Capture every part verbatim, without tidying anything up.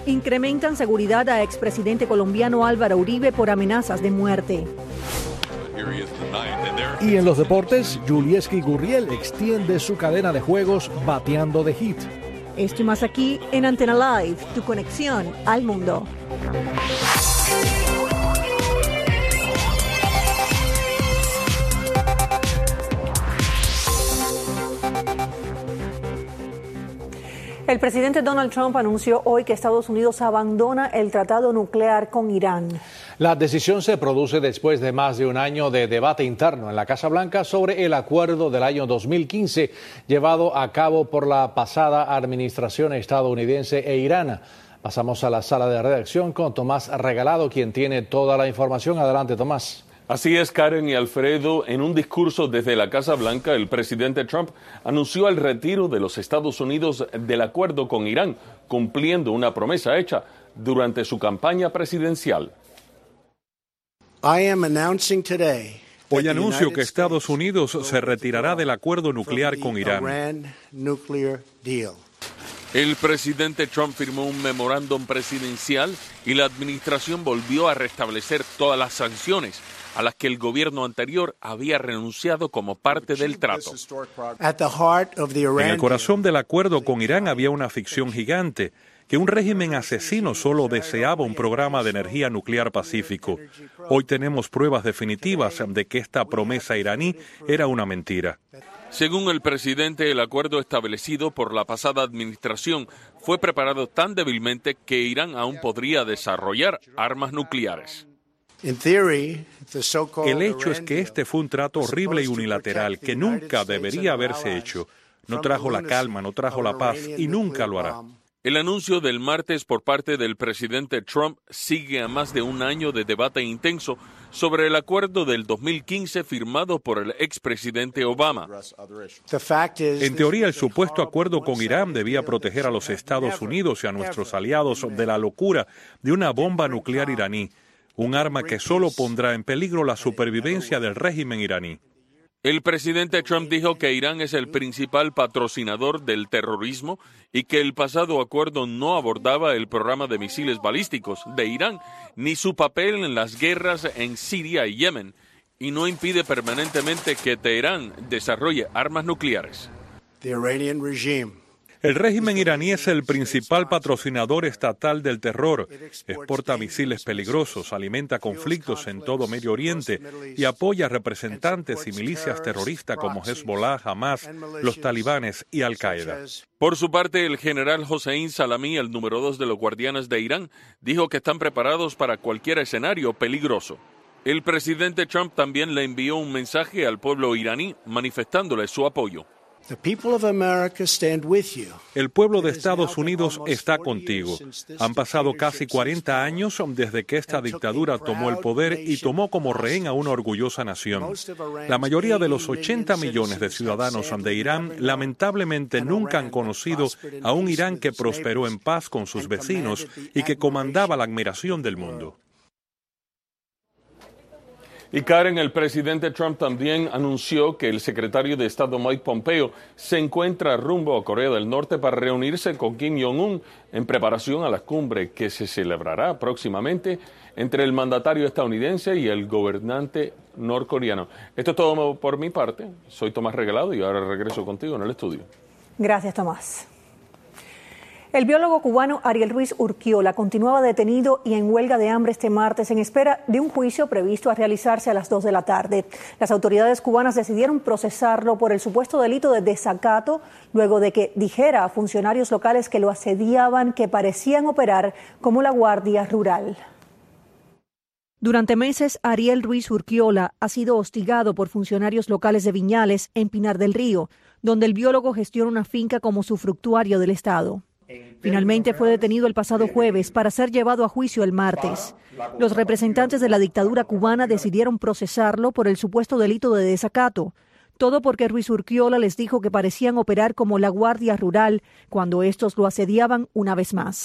Incrementan seguridad a expresidente colombiano Álvaro Uribe por amenazas de muerte. Y en los deportes, Yulieski Gurriel extiende su cadena de juegos bateando de hit. Esto y más aquí en Antena Live, tu conexión al mundo. El presidente Donald Trump anunció hoy que Estados Unidos abandona el tratado nuclear con Irán. La decisión se produce después de más de un año de debate interno en la Casa Blanca sobre el acuerdo del año dos mil quince llevado a cabo por la pasada administración estadounidense e Irán. Pasamos a la sala de redacción con Tomás Regalado, quien tiene toda la información. Adelante, Tomás. Así es, Karen y Alfredo. En un discurso desde la Casa Blanca, el presidente Trump anunció el retiro de los Estados Unidos del acuerdo con Irán, cumpliendo una promesa hecha durante su campaña presidencial. Hoy anuncio que Estados Unidos se retirará del acuerdo nuclear con Irán. El presidente Trump firmó un memorándum presidencial y la administración volvió a restablecer todas las sanciones a las que el gobierno anterior había renunciado como parte del trato. En el corazón del acuerdo con Irán había una ficción gigante, que un régimen asesino solo deseaba un programa de energía nuclear pacífico. Hoy tenemos pruebas definitivas de que esta promesa iraní era una mentira. Según el presidente, el acuerdo establecido por la pasada administración fue preparado tan débilmente que Irán aún podría desarrollar armas nucleares. El hecho es que este fue un trato horrible y unilateral que nunca debería haberse hecho. No trajo la calma, no trajo la paz y nunca lo hará. El anuncio del martes por parte del presidente Trump sigue a más de un año de debate intenso sobre el acuerdo del dos mil quince firmado por el expresidente Obama. En teoría, el supuesto acuerdo con Irán debía proteger a los Estados Unidos y a nuestros aliados de la locura de una bomba nuclear iraní, un arma que solo pondrá en peligro la supervivencia del régimen iraní. El presidente Trump dijo que Irán es el principal patrocinador del terrorismo y que el pasado acuerdo no abordaba el programa de misiles balísticos de Irán ni su papel en las guerras en Siria y Yemen, y no impide permanentemente que Teherán desarrolle armas nucleares. El régimen iraní es el principal patrocinador estatal del terror, exporta misiles peligrosos, alimenta conflictos en todo Medio Oriente y apoya a representantes y milicias terroristas como Hezbollah, Hamas, los talibanes y Al-Qaeda. Por su parte, el general Hossein Salami, el número dos de los guardianes de Irán, dijo que están preparados para cualquier escenario peligroso. El presidente Trump también le envió un mensaje al pueblo iraní manifestándole su apoyo. El pueblo de Estados Unidos está contigo. Han pasado casi cuarenta años desde que esta dictadura tomó el poder y tomó como rehén a una orgullosa nación. La mayoría de los ochenta millones de ciudadanos de Irán lamentablemente nunca han conocido a un Irán que prosperó en paz con sus vecinos y que comandaba la admiración del mundo. Y Karen, el presidente Trump también anunció que el secretario de Estado Mike Pompeo se encuentra rumbo a Corea del Norte para reunirse con Kim Jong-un en preparación a la cumbre que se celebrará próximamente entre el mandatario estadounidense y el gobernante norcoreano. Esto es todo por mi parte. Soy Tomás Regalado y ahora regreso contigo en el estudio. Gracias, Tomás. El biólogo cubano Ariel Ruiz Urquiola continuaba detenido y en huelga de hambre este martes en espera de un juicio previsto a realizarse a las dos de la tarde. Las autoridades cubanas decidieron procesarlo por el supuesto delito de desacato luego de que dijera a funcionarios locales que lo asediaban que parecían operar como la Guardia Rural. Durante meses, Ariel Ruiz Urquiola ha sido hostigado por funcionarios locales de Viñales, en Pinar del Río, donde el biólogo gestiona una finca como usufructuario del Estado. Finalmente fue detenido el pasado jueves para ser llevado a juicio el martes. Los representantes de la dictadura cubana decidieron procesarlo por el supuesto delito de desacato. Todo porque Ruiz Urquiola les dijo que parecían operar como la Guardia Rural cuando estos lo asediaban una vez más.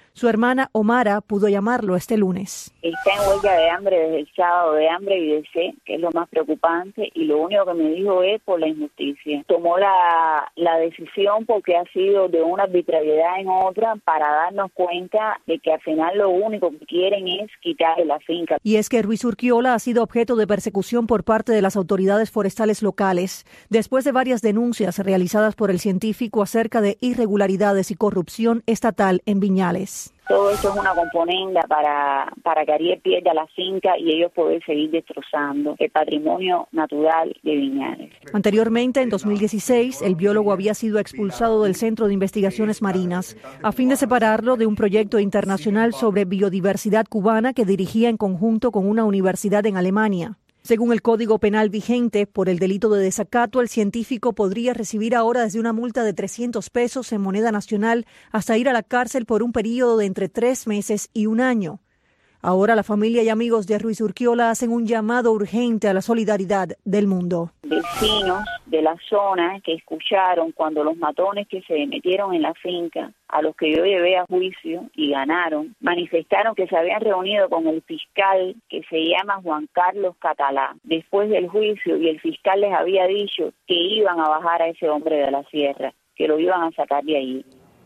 Su hermana Omara pudo llamarlo este lunes. Está en huelga de hambre desde el sábado, de hambre y de sed, que es lo más preocupante, y lo único que me dijo es por la injusticia. Tomó la, la decisión porque ha sido de una arbitrariedad en otra para darnos cuenta de que al final lo único que quieren es quitarle la finca. Y es que Ruiz Urquiola ha sido objeto de persecución por parte de las autoridades forestales locales, después de varias denuncias realizadas por el científico acerca de irregularidades y corrupción estatal en Viñales. Todo esto es una componenda para, para que Ariel pierda la finca y ellos poder seguir destrozando el patrimonio natural de Viñales. Anteriormente, en dos mil dieciséis, el biólogo había sido expulsado del Centro de Investigaciones Marinas a fin de separarlo de un proyecto internacional sobre biodiversidad cubana que dirigía en conjunto con una universidad en Alemania. Según el Código Penal vigente, por el delito de desacato, el científico podría recibir ahora desde una multa de trescientos pesos en moneda nacional hasta ir a la cárcel por un periodo de entre tres meses y un año. Ahora la familia y amigos de Ruiz Urquiola hacen un llamado urgente a la solidaridad del mundo. Vecinos de la zona que escucharon cuando los matones que se metieron en la finca, a los que yo llevé a juicio y ganaron, manifestaron que se habían reunido con el fiscal que se llama Juan Carlos Catalá después del juicio, y el fiscal les había dicho que iban a bajar a ese hombre de la sierra, que lo iban a sacar de ahí.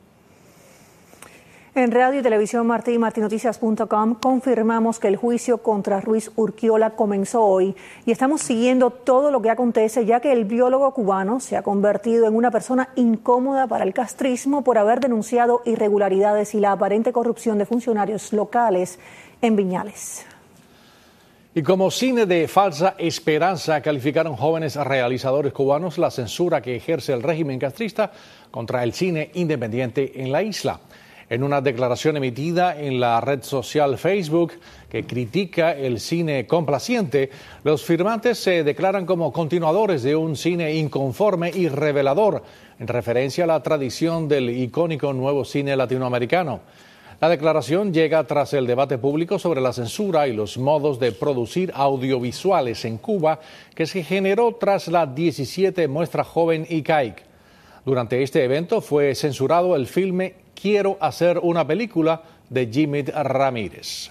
En Radio y Televisión Martí y martí noticias punto com confirmamos que el juicio contra Ruiz Urquiola comenzó hoy y estamos siguiendo todo lo que acontece, ya que el biólogo cubano se ha convertido en una persona incómoda para el castrismo por haber denunciado irregularidades y la aparente corrupción de funcionarios locales en Viñales. Y como cine de falsa esperanza, calificaron jóvenes realizadores cubanos la censura que ejerce el régimen castrista contra el cine independiente en la isla. En una declaración emitida en la red social Facebook que critica el cine complaciente, los firmantes se declaran como continuadores de un cine inconforme y revelador, en referencia a la tradición del icónico nuevo cine latinoamericano. La declaración llega tras el debate público sobre la censura y los modos de producir audiovisuales en Cuba que se generó tras la diecisiete Muestra Joven I C A I C. Durante este evento fue censurado el filme Quiero hacer una película de Jimmy Ramírez.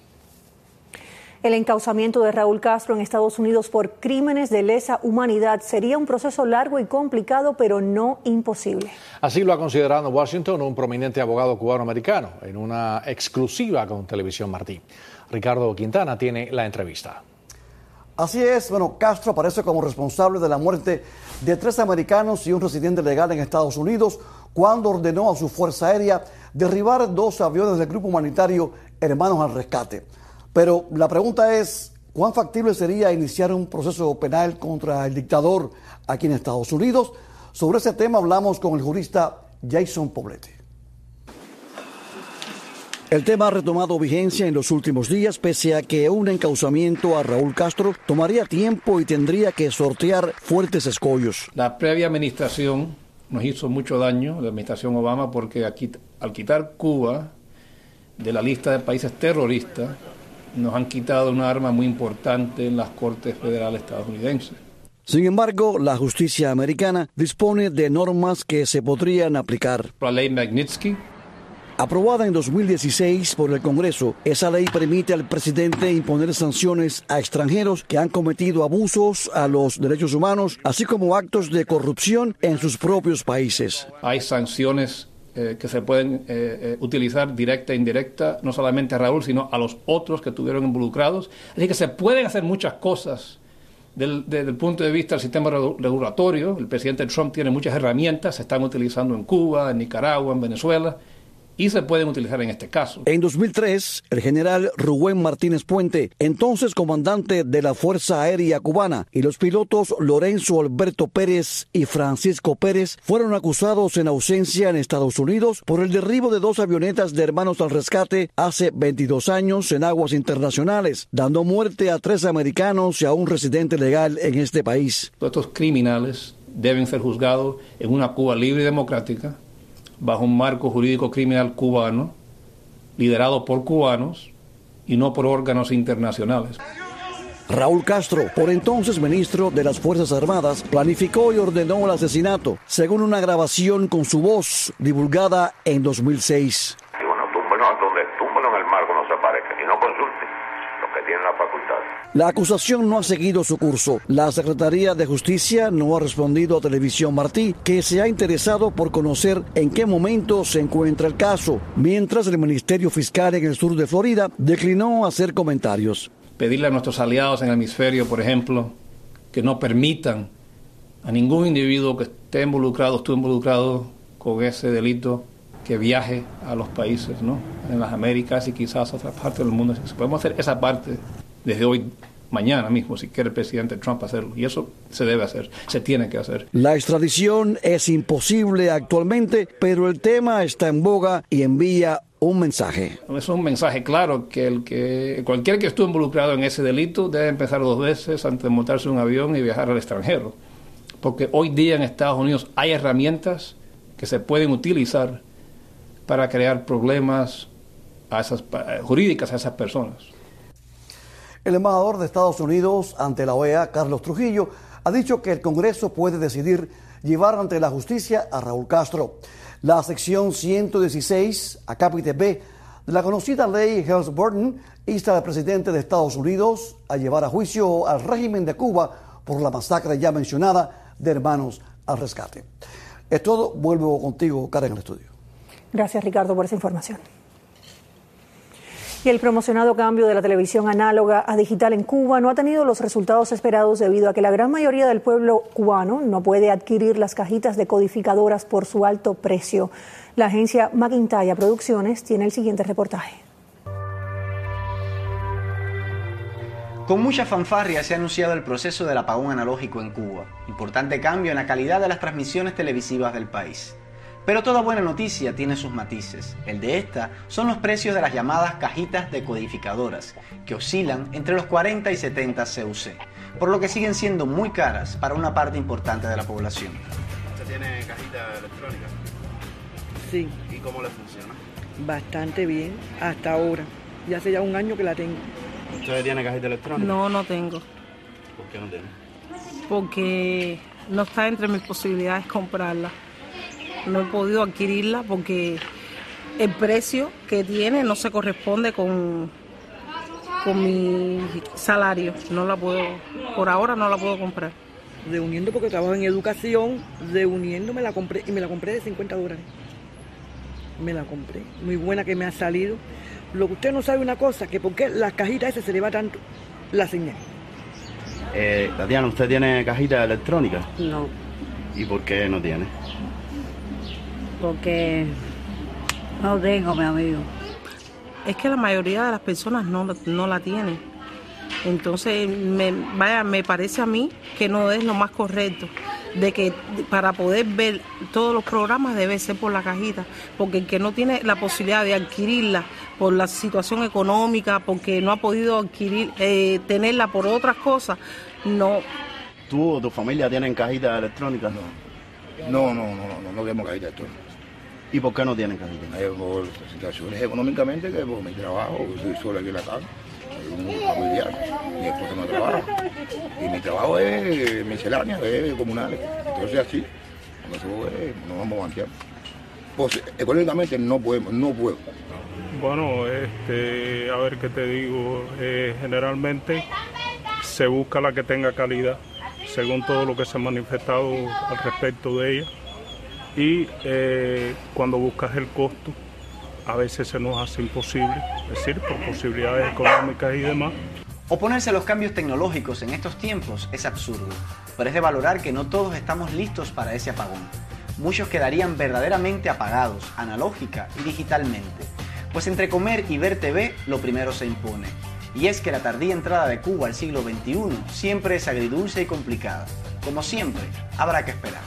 El encauzamiento de Raúl Castro en Estados Unidos por crímenes de lesa humanidad sería un proceso largo y complicado, pero no imposible. Así lo ha considerado en Washington un prominente abogado cubano-americano en una exclusiva con Televisión Martí. Ricardo Quintana tiene la entrevista. Así es, bueno, Castro aparece como responsable de la muerte de tres americanos y un residente legal en Estados Unidos cuando ordenó a su Fuerza Aérea derribar dos aviones del grupo humanitario Hermanos al Rescate. Pero la pregunta es, ¿cuán factible sería iniciar un proceso penal contra el dictador aquí en Estados Unidos? Sobre ese tema hablamos con el jurista Jason Poblete. El tema ha retomado vigencia en los últimos días, pese a que un encauzamiento a Raúl Castro tomaría tiempo y tendría que sortear fuertes escollos. La previa administración nos hizo mucho daño, la administración Obama, porque aquí, al quitar Cuba de la lista de países terroristas, nos han quitado una arma muy importante en las Cortes Federales estadounidenses. Sin embargo, la justicia americana dispone de normas que se podrían aplicar. La ley Magnitsky, aprobada en dos mil dieciséis por el Congreso, esa ley permite al presidente imponer sanciones a extranjeros que han cometido abusos a los derechos humanos, así como actos de corrupción en sus propios países. Hay sanciones eh, que se pueden eh, eh, utilizar directa e indirecta, no solamente a Raúl, sino a los otros que estuvieron involucrados. Así que se pueden hacer muchas cosas del, desde el punto de vista del sistema regulatorio. El presidente Trump tiene muchas herramientas, se están utilizando en Cuba, en Nicaragua, en Venezuela, y se pueden utilizar en este caso. En dos mil tres, el general Rubén Martínez Puente, entonces comandante de la Fuerza Aérea Cubana, y los pilotos Lorenzo Alberto Pérez y Francisco Pérez fueron acusados en ausencia en Estados Unidos por el derribo de dos avionetas de Hermanos al Rescate hace veintidós años en aguas internacionales, dando muerte a tres americanos y a un residente legal en este país. Todos estos criminales deben ser juzgados en una Cuba libre y democrática, bajo un marco jurídico criminal cubano, liderado por cubanos y no por órganos internacionales. Raúl Castro, por entonces ministro de las Fuerzas Armadas, planificó y ordenó el asesinato, según una grabación con su voz divulgada en dos mil seis. Y bueno, tumbó los no consulte los que tienen la facultad. La acusación no ha seguido su curso. La Secretaría de Justicia no ha respondido a Televisión Martí, que se ha interesado por conocer en qué momento se encuentra el caso, mientras el Ministerio Fiscal en el sur de Florida declinó hacer comentarios. Pedirle a nuestros aliados en el hemisferio, por ejemplo, que no permitan a ningún individuo que esté involucrado, esté involucrado con ese delito, que viaje a los países, ¿no?, en las Américas y quizás a otras partes del mundo. Si podemos hacer esa parte desde hoy, mañana mismo, si quiere el presidente Trump hacerlo. Y eso se debe hacer, se tiene que hacer. La extradición es imposible actualmente, pero el tema está en boga y envía un mensaje. Es un mensaje claro que el que cualquier que estuvo involucrado en ese delito debe empezar dos veces antes de montarse en un avión y viajar al extranjero. Porque hoy día en Estados Unidos hay herramientas que se pueden utilizar para crear problemas a esas, jurídicas a esas personas. El embajador de Estados Unidos ante la O E A, Carlos Trujillo, ha dicho que el Congreso puede decidir llevar ante la justicia a Raúl Castro. La sección ciento dieciséis, acápite B, de la conocida ley Helms-Burton, insta al presidente de Estados Unidos a llevar a juicio al régimen de Cuba por la masacre ya mencionada de Hermanos al Rescate. Es todo. Vuelvo contigo, Karen, en el estudio. Gracias, Ricardo, por esa información. Y el promocionado cambio de la televisión análoga a digital en Cuba no ha tenido los resultados esperados debido a que la gran mayoría del pueblo cubano no puede adquirir las cajitas decodificadoras por su alto precio. La agencia McIntyre Producciones tiene el siguiente reportaje. Con mucha fanfarria se ha anunciado el proceso del apagón analógico en Cuba, importante cambio en la calidad de las transmisiones televisivas del país. Pero toda buena noticia tiene sus matices. El de esta son los precios de las llamadas cajitas decodificadoras, que oscilan entre los cuarenta y setenta C U C, por lo que siguen siendo muy caras para una parte importante de la población. ¿Usted tiene cajita electrónica? Sí. ¿Y cómo le funciona? Bastante bien, hasta ahora. Ya hace ya un año que la tengo. ¿Usted tiene cajita electrónica? No, no tengo. ¿Por qué no tiene? Porque no está entre mis posibilidades comprarla. No he podido adquirirla porque el precio que tiene no se corresponde con, con mi salario. No la puedo, por ahora no la puedo comprar. Reuniendo, porque trabajo en educación, reuniendo me la compré y me la compré de cincuenta dólares. Me la compré, muy buena que me ha salido. Lo que usted no sabe una cosa, que por qué las cajitas esas se le va tanto la señal. Eh, Tatiana, ¿usted tiene cajita electrónica? No. ¿Y por qué no tiene? Porque no tengo, mi amigo. Es que la mayoría de las personas no, no la tienen. Entonces, me, vaya, me parece a mí que no es lo más correcto, de que para poder ver todos los programas debe ser por la cajita, porque el que no tiene la posibilidad de adquirirla por la situación económica, porque no ha podido adquirir, eh, tenerla por otras cosas, no. ¿Tú o tu familia tienen cajita electrónica? No, no, no, no, no, no tenemos cajita electrónica. ¿Y por qué no tienen cajita? Eh, por situaciones económicamente, que por mi trabajo, soy solo aquí en la casa. Un familiar, mi esposa no trabaja y mi trabajo es miscelánea, es comunal, entonces así, nosotros eh, nos vamos a banquear. Pues económicamente no podemos, no puedo. Bueno, este, a ver qué te digo, eh, generalmente se busca la que tenga calidad, según todo lo que se ha manifestado al respecto de ella, y eh, cuando buscas el costo, a veces se nos hace imposible, es decir, por posibilidades económicas y demás. Oponerse a los cambios tecnológicos en estos tiempos es absurdo, pero es de valorar que no todos estamos listos para ese apagón. Muchos quedarían verdaderamente apagados, analógica y digitalmente, pues entre comer y ver T V, lo primero se impone. Y es que la tardía entrada de Cuba al siglo veintiuno siempre es agridulce y complicada. Como siempre, habrá que esperar.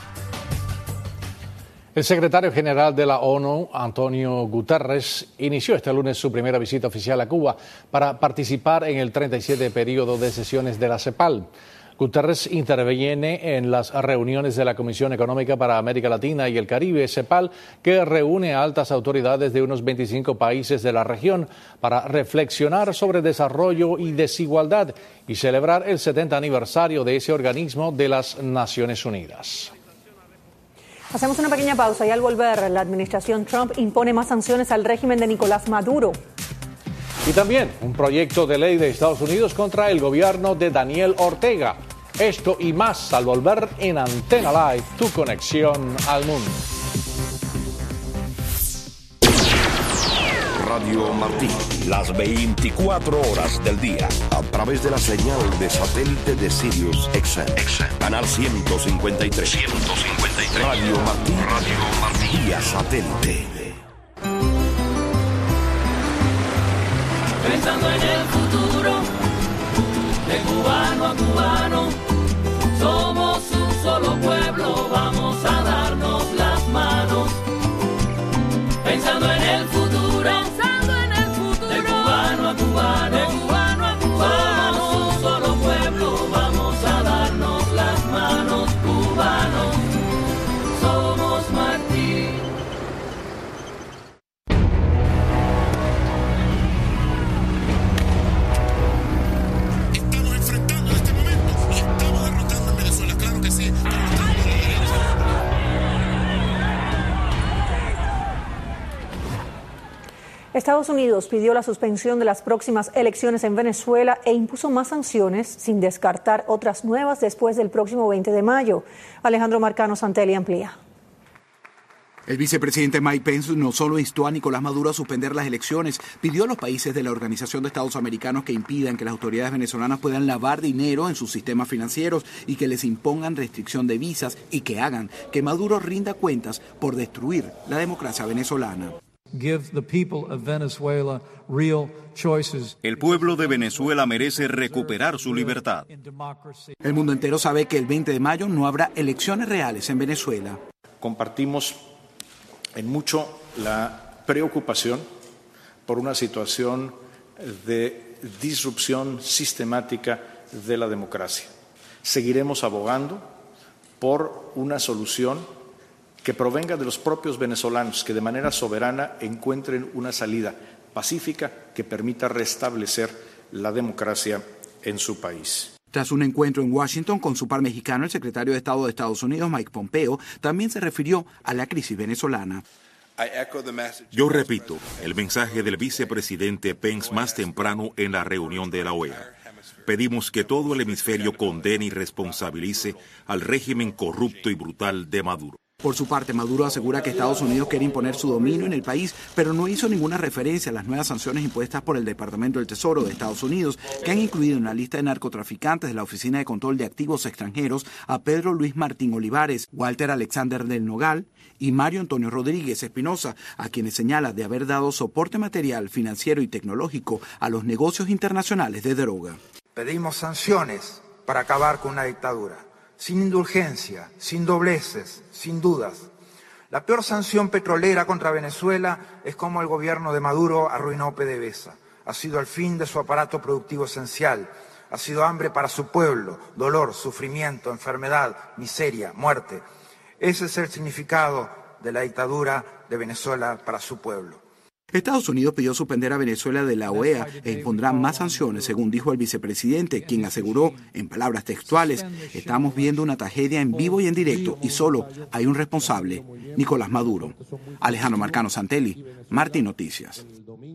El secretario general de la ONU, Antonio Guterres, inició este lunes su primera visita oficial a Cuba para participar en el treinta y siete periodo de sesiones de la CEPAL. Guterres interviene en las reuniones de la Comisión Económica para América Latina y el Caribe, CEPAL, que reúne a altas autoridades de unos veinticinco países de la región para reflexionar sobre desarrollo y desigualdad y celebrar el setenta aniversario de ese organismo de las Naciones Unidas. Hacemos una pequeña pausa y al volver, la administración Trump impone más sanciones al régimen de Nicolás Maduro. Y también un proyecto de ley de Estados Unidos contra el gobierno de Daniel Ortega. Esto y más al volver en Antena Live, tu conexión al mundo. Radio Martí, las veinticuatro horas del día, a través de la señal de satélite de Sirius X M, canal ciento cincuenta y tres. ciento cincuenta y tres. Radio Martí, Radio Martí, vía satélite. Pensando en el futuro, de cubano a cubano, somos un solo pueblo, vamos a darnos las manos. Pensando en el futuro, pensando en el futuro, de cubano a cubano, de cubano a cubano, somos un solo pueblo, vamos a darnos las manos, cubanos, somos Martí. Estamos enfrentando en este momento y estamos derrotando en Venezuela, claro que sí. Estados Unidos pidió la suspensión de las próximas elecciones en Venezuela e impuso más sanciones sin descartar otras nuevas después del próximo veinte de mayo. Alejandro Marcano Santelli amplía. El vicepresidente Mike Pence no solo instó a Nicolás Maduro a suspender las elecciones, pidió a los países de la Organización de Estados Americanos que impidan que las autoridades venezolanas puedan lavar dinero en sus sistemas financieros y que les impongan restricción de visas y que hagan que Maduro rinda cuentas por destruir la democracia venezolana. El pueblo de Venezuela merece recuperar su libertad. El mundo entero sabe que el veinte de mayo no habrá elecciones reales en Venezuela. Compartimos en mucho la preocupación por una situación de disrupción sistemática de la democracia. Seguiremos abogando por una solución que provenga de los propios venezolanos, que de manera soberana encuentren una salida pacífica que permita restablecer la democracia en su país. Tras un encuentro en Washington con su par mexicano, el secretario de Estado de Estados Unidos, Mike Pompeo, también se refirió a la crisis venezolana. Yo repito el mensaje del vicepresidente Pence más temprano en la reunión de la O E A. Pedimos que todo el hemisferio condene y responsabilice al régimen corrupto y brutal de Maduro. Por su parte, Maduro asegura que Estados Unidos quiere imponer su dominio en el país, pero no hizo ninguna referencia a las nuevas sanciones impuestas por el Departamento del Tesoro de Estados Unidos, que han incluido en la lista de narcotraficantes de la Oficina de Control de Activos Extranjeros a Pedro Luis Martín Olivares, Walter Alexander del Nogal y Mario Antonio Rodríguez Espinosa, a quienes señala de haber dado soporte material, financiero y tecnológico a los negocios internacionales de droga. Pedimos sanciones para acabar con una dictadura. Sin indulgencia, sin dobleces, sin dudas. La peor sanción petrolera contra Venezuela es cómo el gobierno de Maduro arruinó PDVSA. Ha sido el fin de su aparato productivo esencial. Ha sido hambre para su pueblo, dolor, sufrimiento, enfermedad, miseria, muerte. Ese es el significado de la dictadura de Venezuela para su pueblo. Estados Unidos pidió suspender a Venezuela de la O E A e impondrá más sanciones, según dijo el vicepresidente, quien aseguró, en palabras textuales, estamos viendo una tragedia en vivo y en directo y solo hay un responsable, Nicolás Maduro. Alejandro Marcano Santelli, Martí Noticias.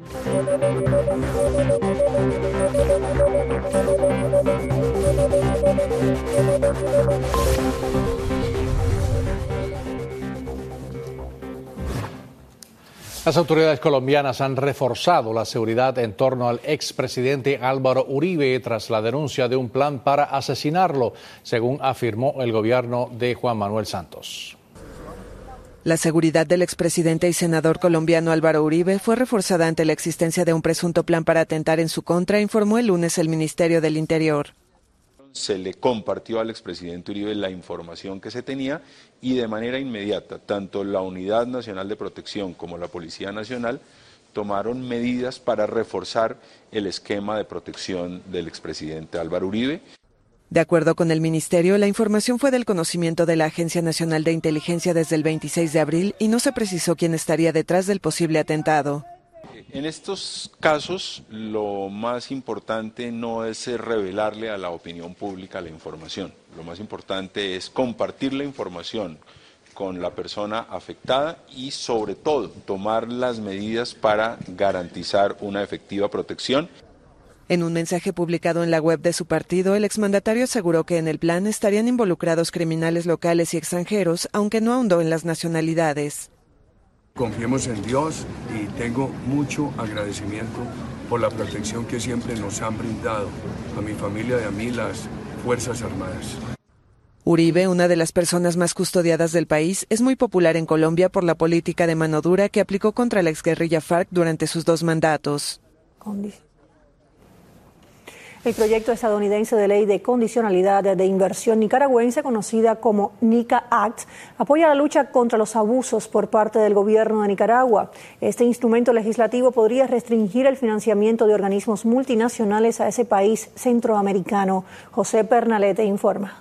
Las autoridades colombianas han reforzado la seguridad en torno al expresidente Álvaro Uribe tras la denuncia de un plan para asesinarlo, según afirmó el gobierno de Juan Manuel Santos. La seguridad del expresidente y senador colombiano Álvaro Uribe fue reforzada ante la existencia de un presunto plan para atentar en su contra, informó el lunes el Ministerio del Interior. Se le compartió al expresidente Uribe la información que se tenía y de manera inmediata, tanto la Unidad Nacional de Protección como la Policía Nacional tomaron medidas para reforzar el esquema de protección del expresidente Álvaro Uribe. De acuerdo con el Ministerio, la información fue del conocimiento de la Agencia Nacional de Inteligencia desde el veintiséis de abril y no se precisó quién estaría detrás del posible atentado. En estos casos, lo más importante no es revelarle a la opinión pública la información. Lo más importante es compartir la información con la persona afectada y sobre todo tomar las medidas para garantizar una efectiva protección. En un mensaje publicado en la web de su partido, el exmandatario aseguró que en el plan estarían involucrados criminales locales y extranjeros, aunque no ahondó en las nacionalidades. Confiemos en Dios y tengo mucho agradecimiento por la protección que siempre nos han brindado a mi familia y a mí las Fuerzas Armadas. Uribe, una de las personas más custodiadas del país, es muy popular en Colombia por la política de mano dura que aplicó contra la exguerrilla FARC durante sus dos mandatos. El proyecto estadounidense de ley de condicionalidad de inversión nicaragüense, conocida como NICA Act, apoya la lucha contra los abusos por parte del gobierno de Nicaragua. Este instrumento legislativo podría restringir el financiamiento de organismos multinacionales a ese país centroamericano. José Pernalete informa.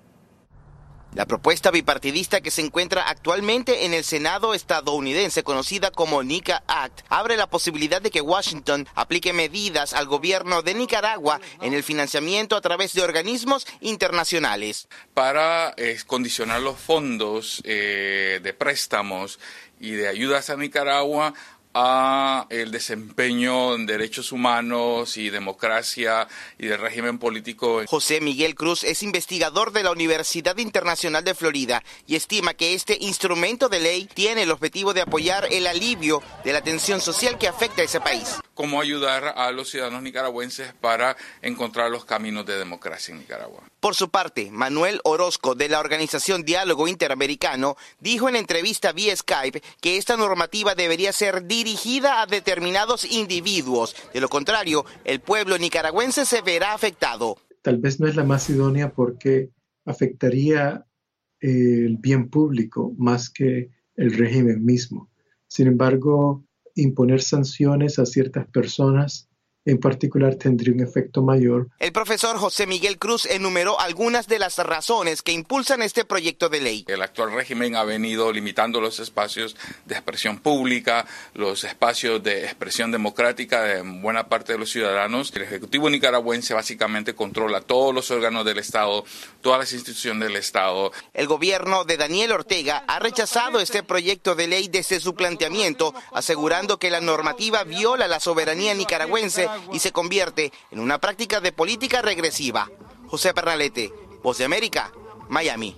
La propuesta bipartidista que se encuentra actualmente en el Senado estadounidense, conocida como NICA Act, abre la posibilidad de que Washington aplique medidas al gobierno de Nicaragua en el financiamiento a través de organismos internacionales. Para eh, condicionar los fondos eh, de préstamos y de ayudas a Nicaragua a el desempeño en derechos humanos y democracia y del régimen político. José Miguel Cruz es investigador de la Universidad Internacional de Florida y estima que este instrumento de ley tiene el objetivo de apoyar el alivio de la tensión social que afecta a ese país. Cómo ayudar a los ciudadanos nicaragüenses para encontrar los caminos de democracia en Nicaragua. Por su parte, Manuel Orozco, de la organización Diálogo Interamericano, dijo en entrevista vía Skype que esta normativa debería ser dirigida a determinados individuos. De lo contrario, el pueblo nicaragüense se verá afectado. Tal vez no es la más idónea porque afectaría eh, el bien público más que el régimen mismo. Sin embargo, imponer sanciones a ciertas personas en particular tendría un efecto mayor. El profesor José Miguel Cruz enumeró algunas de las razones que impulsan este proyecto de ley. El actual régimen ha venido limitando los espacios de expresión pública, los espacios de expresión democrática de buena parte de los ciudadanos. El Ejecutivo nicaragüense básicamente controla todos los órganos del Estado, todas las instituciones del Estado. El gobierno de Daniel Ortega ha rechazado este proyecto de ley desde su planteamiento, asegurando que la normativa viola la soberanía nicaragüense y se convierte en una práctica de política regresiva. José Pernalete, Voz de América, Miami.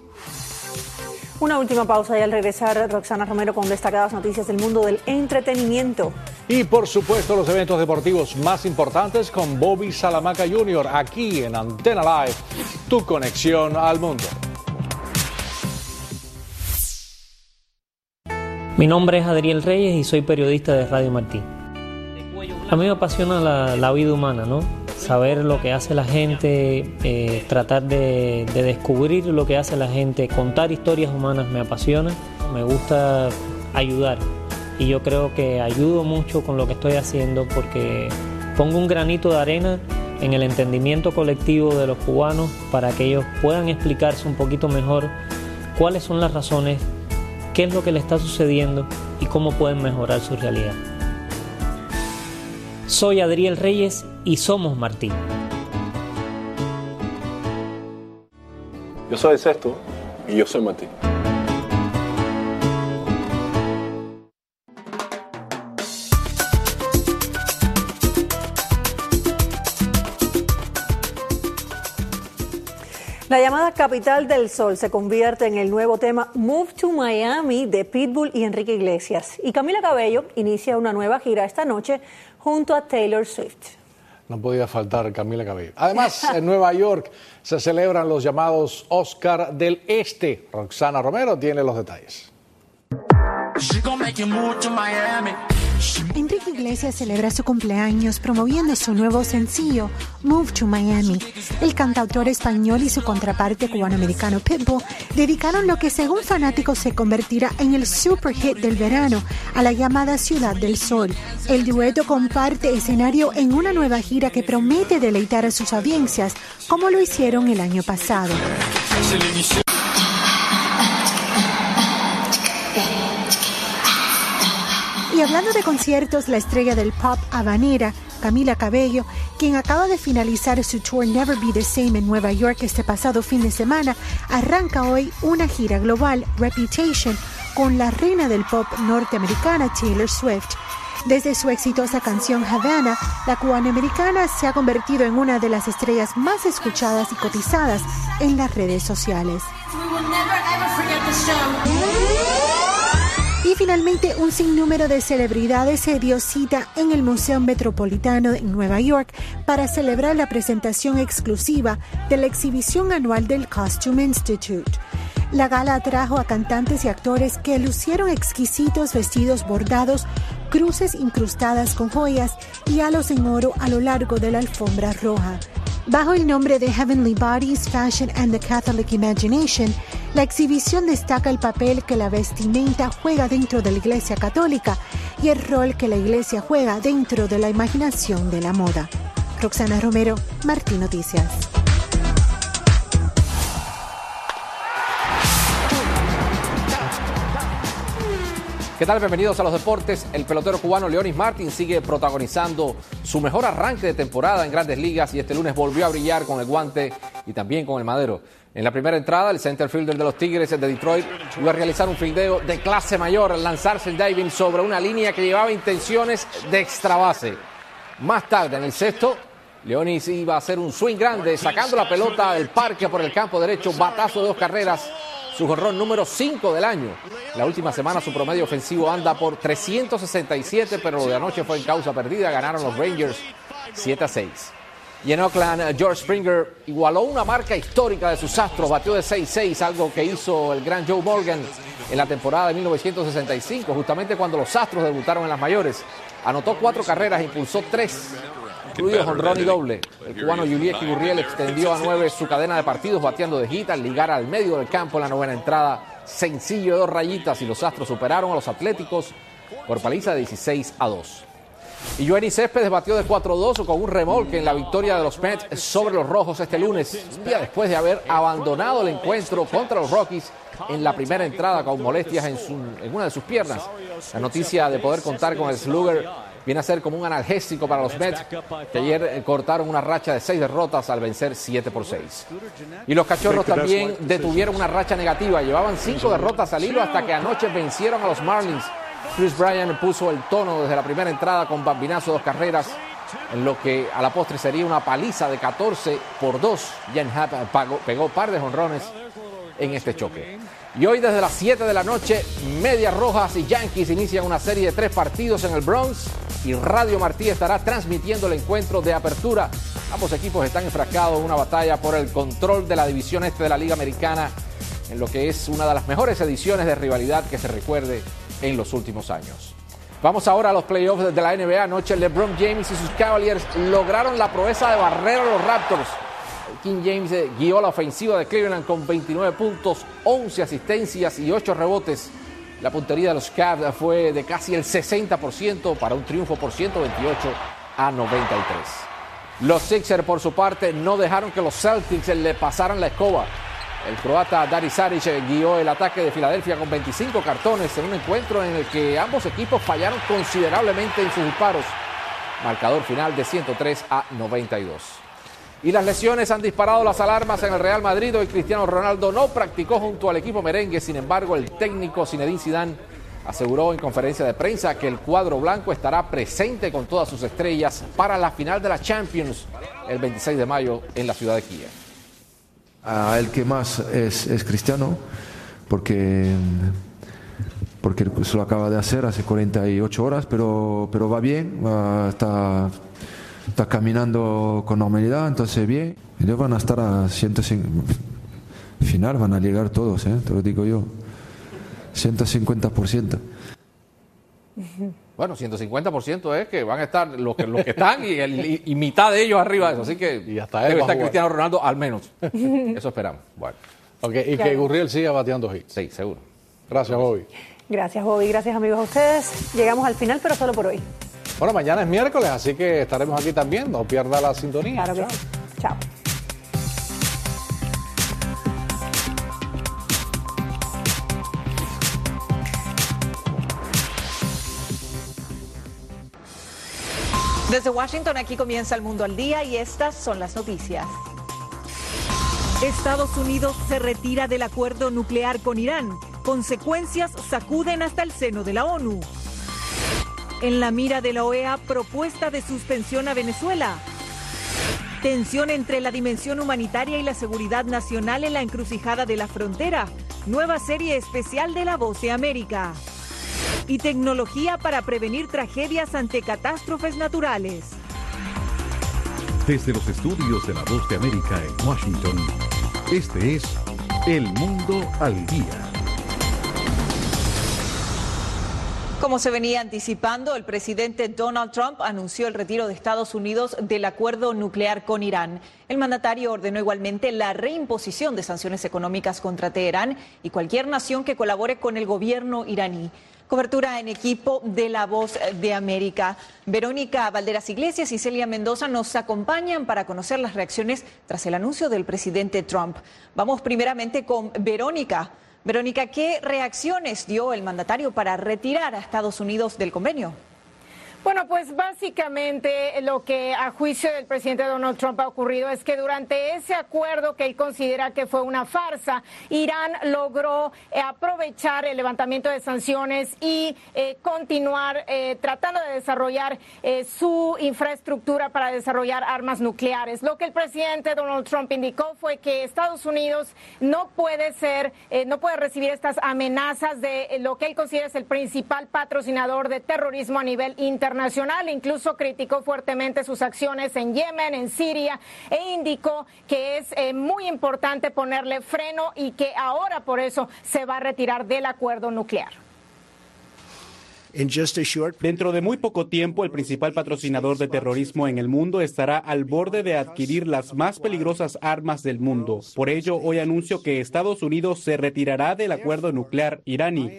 Una última pausa y al regresar, Roxana Romero con destacadas noticias del mundo del entretenimiento. Y por supuesto los eventos deportivos más importantes con Bobby Salamanca junior aquí en Antena Live, tu conexión al mundo. Mi nombre es Adriel Reyes y soy periodista de Radio Martí. A mí me apasiona la, la vida humana, ¿no? Saber lo que hace la gente, eh, tratar de, de descubrir lo que hace la gente, contar historias humanas me apasiona, me gusta ayudar y yo creo que ayudo mucho con lo que estoy haciendo porque pongo un granito de arena en el entendimiento colectivo de los cubanos para que ellos puedan explicarse un poquito mejor cuáles son las razones, qué es lo que le está sucediendo y cómo pueden mejorar su realidad. Soy Adriel Reyes y somos Martí. Yo soy Sexto y yo soy Martí. La llamada Capital del Sol se convierte en el nuevo tema Move to Miami de Pitbull y Enrique Iglesias. Y Camila Cabello inicia una nueva gira esta noche junto a Taylor Swift. No podía faltar Camila Cabello. Además, en Nueva York se celebran los llamados Oscar del Este. Roxana Romero tiene los detalles. Enrique Iglesias celebra su cumpleaños promoviendo su nuevo sencillo, Move to Miami. El cantautor español y su contraparte cubanoamericano Pitbull dedicaron lo que según fanáticos se convertirá en el super hit del verano a la llamada Ciudad del Sol. El dueto comparte escenario en una nueva gira que promete deleitar a sus audiencias como lo hicieron el año pasado. Y hablando de conciertos, la estrella del pop habanera, Camila Cabello, quien acaba de finalizar su tour Never Be the Same en Nueva York este pasado fin de semana, arranca hoy una gira global, Reputation, con la reina del pop norteamericana Taylor Swift. Desde su exitosa canción Havana, la cubanoamericana se ha convertido en una de las estrellas más escuchadas y cotizadas en las redes sociales. Y finalmente, un sinnúmero de celebridades se dio cita en el Museo Metropolitano en Nueva York para celebrar la presentación exclusiva de la exhibición anual del Costume Institute. La gala atrajo a cantantes y actores que lucieron exquisitos vestidos bordados, cruces incrustadas con joyas y halos en oro a lo largo de la alfombra roja. Bajo el nombre de Heavenly Bodies, Fashion and the Catholic Imagination, la exhibición destaca el papel que la vestimenta juega dentro de la Iglesia Católica y el rol que la Iglesia juega dentro de la imaginación de la moda. Roxana Romero, Martín Noticias. ¿Qué tal? Bienvenidos a los deportes. El pelotero cubano Leonis Martin sigue protagonizando su mejor arranque de temporada en Grandes Ligas y este lunes volvió a brillar con el guante y también con el madero. En la primera entrada, el center fielder de los Tigres de Detroit iba a realizar un fildeo de clase mayor al lanzarse en diving sobre una línea que llevaba intenciones de extra base. Más tarde, en el sexto, Leonis iba a hacer un swing grande, sacando la pelota del parque por el campo derecho, batazo de dos carreras, su jonrón número cinco del año. La última semana su promedio ofensivo anda por trescientos sesenta y siete, pero lo de anoche fue en causa perdida. Ganaron los Rangers siete a seis. Y en Oakland, George Springer igualó una marca histórica de sus Astros, batió de seis seis, algo que hizo el gran Joe Morgan en la temporada de mil novecientos sesenta y cinco, justamente cuando los Astros debutaron en las mayores. Anotó cuatro carreras, impulsó tres, incluido jonrón y doble. El cubano Yulieski Gurriel extendió a nueve su cadena de partidos bateando de hit al ligar al medio del campo en la novena entrada. Sencillo de dos rayitas y los Astros superaron a los Atléticos por paliza de dieciséis a dos. Y Yoenis Céspedes batió de cuatro dos con un remolque en la victoria de los Mets sobre los Rojos este lunes, un día después de haber abandonado el encuentro contra los Rockies en la primera entrada con molestias en, su, en una de sus piernas. La noticia de poder contar con el slugger viene a ser como un analgésico para los Mets, que ayer cortaron una racha de seis derrotas al vencer siete por seis. Y los Cachorros también detuvieron una racha negativa. Llevaban cinco derrotas al hilo hasta que anoche vencieron a los Marlins. Chris Bryant puso el tono desde la primera entrada con bambinazo de dos carreras, en lo que a la postre sería una paliza de catorce por dos. Jen Happ pegó par de jonrones en este choque. Y hoy desde las siete de la noche, Medias Rojas y Yankees inician una serie de tres partidos en el Bronx y Radio Martí estará transmitiendo el encuentro de apertura. Ambos equipos están enfrascados en una batalla por el control de la división este de la Liga Americana, en lo que es una de las mejores ediciones de rivalidad que se recuerde en los últimos años. Vamos ahora a los playoffs de la N B A. Anoche LeBron James y sus Cavaliers lograron la proeza de barrer a los Raptors. King James eh, guió la ofensiva de Cleveland con veintinueve puntos, once asistencias y ocho rebotes. La puntería de los Cavs fue de casi el sesenta por ciento para un triunfo por ciento veintiocho a noventa y tres. Los Sixers, por su parte, no dejaron que los Celtics le pasaran la escoba. El croata Dario Saric guió el ataque de Filadelfia con veinticinco cartones en un encuentro en el que ambos equipos fallaron considerablemente en sus disparos. Marcador final de ciento tres a noventa y dos. Y las lesiones han disparado las alarmas en el Real Madrid. Hoy Cristiano Ronaldo no practicó junto al equipo merengue. Sin embargo, el técnico Zinedine Zidane aseguró en conferencia de prensa que el cuadro blanco estará presente con todas sus estrellas para la final de la Champions el veintiséis de mayo en la ciudad de Kiev. A el que más es, es Cristiano, porque, porque se lo acaba de hacer hace cuarenta y ocho horas, pero, pero va bien, va, está, está caminando con normalidad, entonces bien. Ellos van a estar a ciento cincuenta, final van a llegar todos, ¿eh? Te lo digo yo, ciento cincuenta por ciento. Bueno, ciento cincuenta por ciento es que van a estar los que, los que están y, el, y, y mitad de ellos arriba de eso. Así que y hasta él debe va estar a Cristiano Ronaldo al menos. Eso esperamos. Bueno. Okay, y claro, que Gurriel siga bateando hits. Sí, seguro. Gracias, Bobby. Gracias, Bobby. Gracias, amigos, a ustedes. Llegamos al final, pero solo por hoy. Bueno, mañana es miércoles, así que estaremos aquí también. No pierda la sintonía. Claro que sí. Chao. Desde Washington, aquí comienza El Mundo al Día y estas son las noticias. Estados Unidos se retira del acuerdo nuclear con Irán. Consecuencias sacuden hasta el seno de la ONU. En la mira de la O E A, propuesta de suspensión a Venezuela. Tensión entre la dimensión humanitaria y la seguridad nacional en la encrucijada de la frontera. Nueva serie especial de La Voz de América. Y tecnología para prevenir tragedias ante catástrofes naturales. Desde los estudios de La Voz de América en Washington, este es El Mundo al Día. Como se venía anticipando, el presidente Donald Trump anunció el retiro de Estados Unidos del acuerdo nuclear con Irán. El mandatario ordenó igualmente la reimposición de sanciones económicas contra Teherán y cualquier nación que colabore con el gobierno iraní. Cobertura en equipo de La Voz de América. Verónica Valderas Iglesias y Celia Mendoza nos acompañan para conocer las reacciones tras el anuncio del presidente Trump. Vamos primeramente con Verónica. Verónica, ¿qué reacciones dio el mandatario para retirar a Estados Unidos del convenio? Bueno, pues básicamente lo que a juicio del presidente Donald Trump ha ocurrido es que durante ese acuerdo que él considera que fue una farsa, Irán logró eh, aprovechar el levantamiento de sanciones y eh, continuar eh, tratando de desarrollar eh, su infraestructura para desarrollar armas nucleares. Lo que el presidente Donald Trump indicó fue que Estados Unidos no puede ser, eh, no puede recibir estas amenazas de eh, lo que él considera es el principal patrocinador de terrorismo a nivel internacional. Internacional, incluso criticó fuertemente sus acciones en Yemen, en Siria, e indicó que es eh, muy importante ponerle freno y que ahora por eso se va a retirar del acuerdo nuclear. Dentro de muy poco tiempo, el principal patrocinador de terrorismo en el mundo estará al borde de adquirir las más peligrosas armas del mundo. Por ello, hoy anuncio que Estados Unidos se retirará del acuerdo nuclear iraní.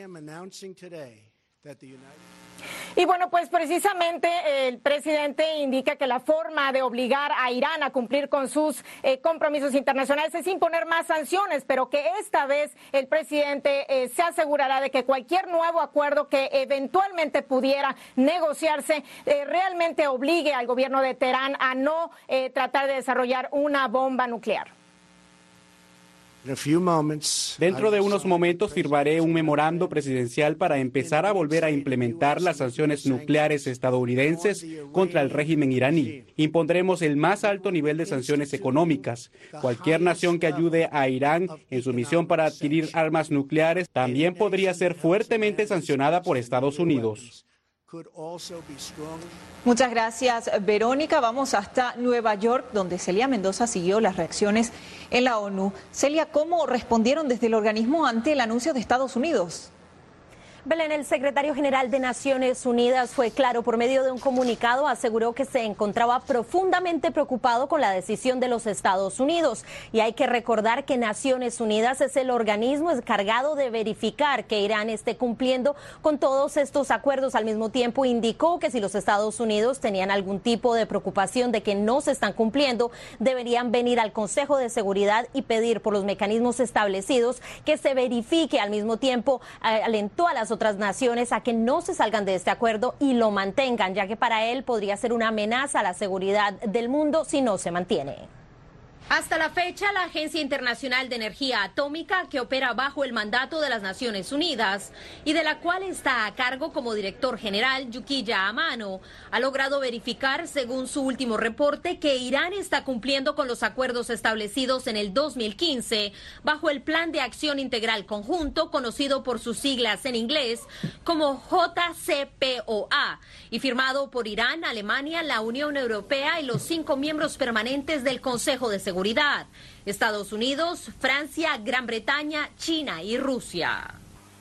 Y bueno, pues precisamente el presidente indica que la forma de obligar a Irán a cumplir con sus eh, compromisos internacionales es imponer más sanciones, pero que esta vez el presidente eh, se asegurará de que cualquier nuevo acuerdo que eventualmente pudiera negociarse eh, realmente obligue al gobierno de Teherán a no eh, tratar de desarrollar una bomba nuclear. Dentro de unos momentos firmaré un memorando presidencial para empezar a volver a implementar las sanciones nucleares estadounidenses contra el régimen iraní. Impondremos el más alto nivel de sanciones económicas. Cualquier nación que ayude a Irán en su misión para adquirir armas nucleares también podría ser fuertemente sancionada por Estados Unidos. Muchas gracias, Verónica. Vamos hasta Nueva York, donde Celia Mendoza siguió las reacciones en la ONU. Celia, ¿cómo respondieron desde el organismo ante el anuncio de Estados Unidos? Belén, el secretario general de Naciones Unidas fue claro por medio de un comunicado, aseguró que se encontraba profundamente preocupado con la decisión de los Estados Unidos. Y hay que recordar que Naciones Unidas es el organismo encargado de verificar que Irán esté cumpliendo con todos estos acuerdos. Al mismo tiempo indicó que si los Estados Unidos tenían algún tipo de preocupación de que no se están cumpliendo, deberían venir al Consejo de Seguridad y pedir por los mecanismos establecidos que se verifique. Al mismo tiempo, alentó a las otras naciones a que no se salgan de este acuerdo y lo mantengan, ya que para él podría ser una amenaza a la seguridad del mundo si no se mantiene. Hasta la fecha, la Agencia Internacional de Energía Atómica, que opera bajo el mandato de las Naciones Unidas y de la cual está a cargo como director general Yukiya Amano, ha logrado verificar, según su último reporte, que Irán está cumpliendo con los acuerdos establecidos en el dos mil quince bajo el Plan de Acción Integral Conjunto, conocido por sus siglas en inglés como J C P O A, y firmado por Irán, Alemania, la Unión Europea y los cinco miembros permanentes del Consejo de Seguridad. Seguridad, Estados Unidos, Francia, Gran Bretaña, China y Rusia.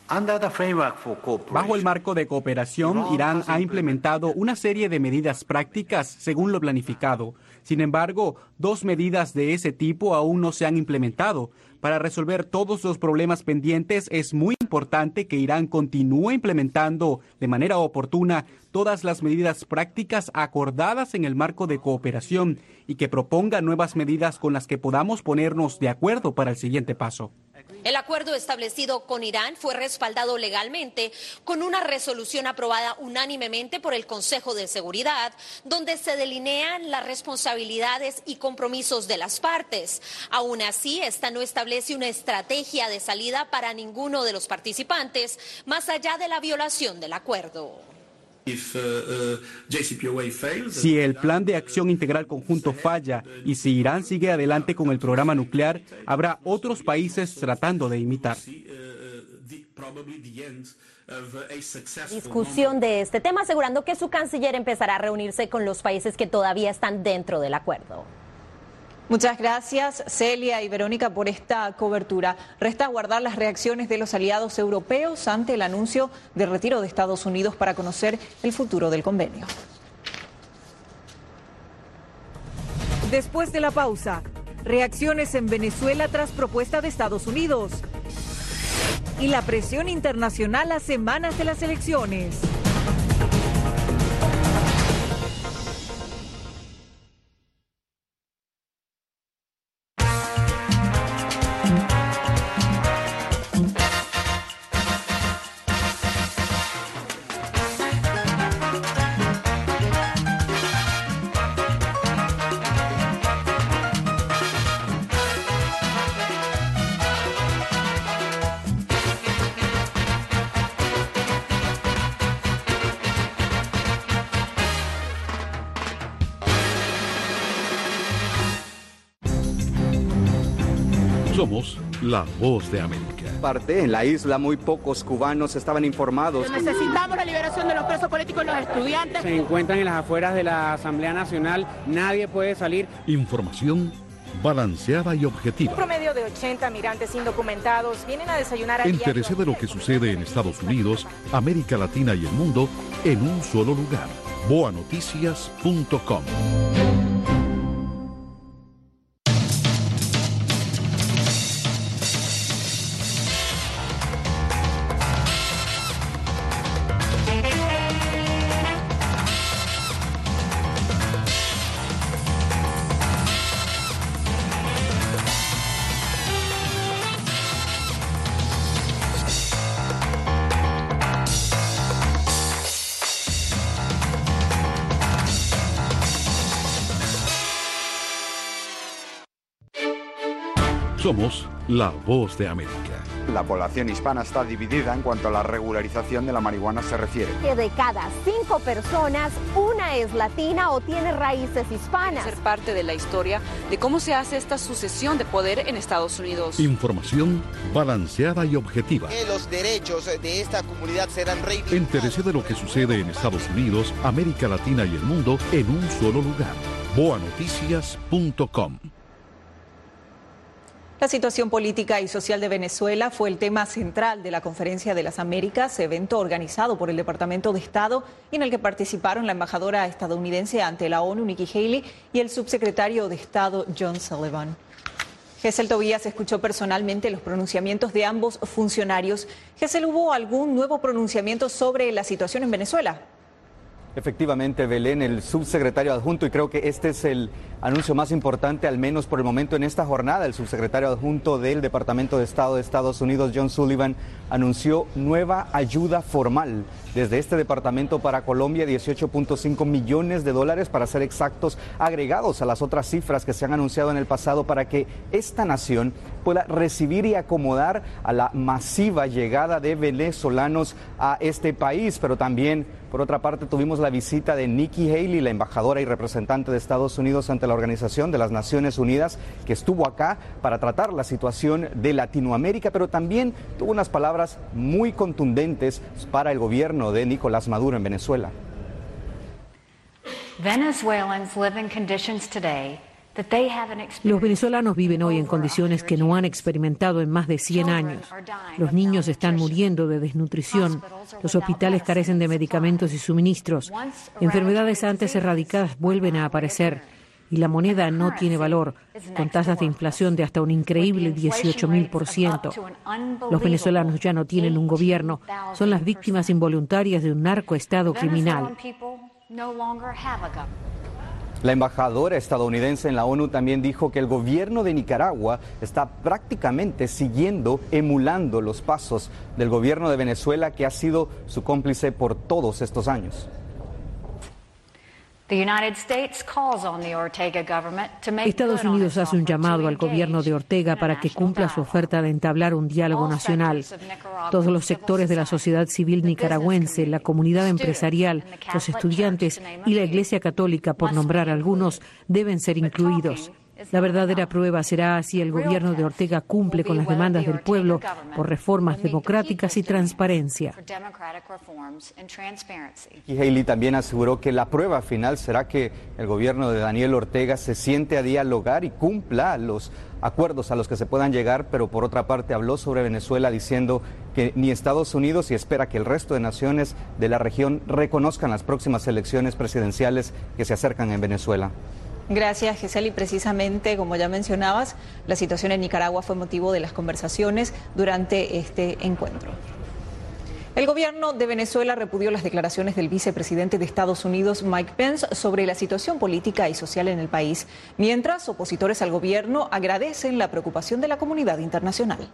Bajo el marco de cooperación, Irán ha implementado una serie de medidas prácticas según lo planificado. Sin embargo, dos medidas de ese tipo aún no se han implementado. Para resolver todos los problemas pendientes, es muy importante que Irán continúe implementando de manera oportuna todas las medidas prácticas acordadas en el marco de cooperación y que proponga nuevas medidas con las que podamos ponernos de acuerdo para el siguiente paso. El acuerdo establecido con Irán fue respaldado legalmente con una resolución aprobada unánimemente por el Consejo de Seguridad, donde se delinean las responsabilidades y compromisos de las partes. Aún así, esta no establece una estrategia de salida para ninguno de los participantes, más allá de la violación del acuerdo. Si el Plan de Acción Integral Conjunto falla y si Irán sigue adelante con el programa nuclear, habrá otros países tratando de imitar. Discusión de este tema, asegurando que su canciller empezará a reunirse con los países que todavía están dentro del acuerdo. Muchas gracias, Celia y Verónica, por esta cobertura. Resta aguardar las reacciones de los aliados europeos ante el anuncio del retiro de Estados Unidos para conocer el futuro del convenio. Después de la pausa, reacciones en Venezuela tras propuesta de Estados Unidos y la presión internacional a semanas de las elecciones. Somos la voz de América. Parte en la isla, muy pocos cubanos estaban informados. Necesitamos la liberación de los presos políticos y los estudiantes. Se encuentran en las afueras de la Asamblea Nacional, nadie puede salir. Información balanceada y objetiva. Un promedio de ochenta migrantes indocumentados vienen a desayunar al Entérese de lo que sucede en Estados Unidos, América Latina y el mundo en un solo lugar. boa noticias punto com. Somos la voz de América. La población hispana está dividida en cuanto a la regularización de la marihuana se refiere. Que de cada cinco personas, una es latina o tiene raíces hispanas. Ser parte de la historia de cómo se hace esta sucesión de poder en Estados Unidos. Información balanceada y objetiva. Que los derechos de esta comunidad serán reivindicados. Entérese de lo que sucede en Estados Unidos, América Latina y el mundo en un solo lugar. boa noticias punto com. La situación política y social de Venezuela fue el tema central de la Conferencia de las Américas, evento organizado por el Departamento de Estado y en el que participaron la embajadora estadounidense ante la ONU, Nikki Haley, y el subsecretario de Estado, John Sullivan. Gesell Tobías escuchó personalmente los pronunciamientos de ambos funcionarios. Gesell, ¿hubo algún nuevo pronunciamiento sobre la situación en Venezuela? Efectivamente, Belén, el subsecretario adjunto, y creo que este es el anuncio más importante, al menos por el momento en esta jornada, el subsecretario adjunto del Departamento de Estado de Estados Unidos, John Sullivan, anunció nueva ayuda formal desde este departamento para Colombia, dieciocho punto cinco millones de dólares, para ser exactos, agregados a las otras cifras que se han anunciado en el pasado para que esta nación pueda recibir y acomodar a la masiva llegada de venezolanos a este país, pero también, por otra parte, tuvimos la visita de Nikki Haley, la embajadora y representante de Estados Unidos ante la Organización de las Naciones Unidas, que estuvo acá para tratar la situación de Latinoamérica, pero también tuvo unas palabras muy contundentes para el gobierno de Nicolás Maduro en Venezuela. Venezuelans live in conditions today that they haven't experienced. Los venezolanos viven hoy en condiciones que no han experimentado en más de cien años. Los niños están muriendo de desnutrición, los hospitales carecen de medicamentos y suministros, enfermedades antes erradicadas vuelven a aparecer y la moneda no tiene valor, con tasas de inflación de hasta un increíble dieciocho mil por ciento. Los venezolanos ya no tienen un gobierno, son las víctimas involuntarias de un narcoestado criminal. La embajadora estadounidense en la ONU también dijo que el gobierno de Nicaragua está prácticamente siguiendo, emulando los pasos del gobierno de Venezuela, que ha sido su cómplice por todos estos años. Estados Unidos hace un llamado al gobierno de Ortega para que cumpla su oferta de entablar un diálogo nacional. Todos los sectores de la sociedad civil nicaragüense, la comunidad empresarial, los estudiantes y la Iglesia Católica, por nombrar algunos, deben ser incluidos. La verdadera prueba será si el gobierno de Ortega cumple con las demandas del pueblo por reformas democráticas y transparencia. Y Haley también aseguró que la prueba final será que el gobierno de Daniel Ortega se siente a dialogar y cumpla los acuerdos a los que se puedan llegar, pero por otra parte habló sobre Venezuela diciendo que ni Estados Unidos y espera que el resto de naciones de la región reconozcan las próximas elecciones presidenciales que se acercan en Venezuela. Gracias, Giselle. Y precisamente, como ya mencionabas, la situación en Nicaragua fue motivo de las conversaciones durante este encuentro. El gobierno de Venezuela repudió las declaraciones del vicepresidente de Estados Unidos, Mike Pence, sobre la situación política y social en el país, mientras opositores al gobierno agradecen la preocupación de la comunidad internacional.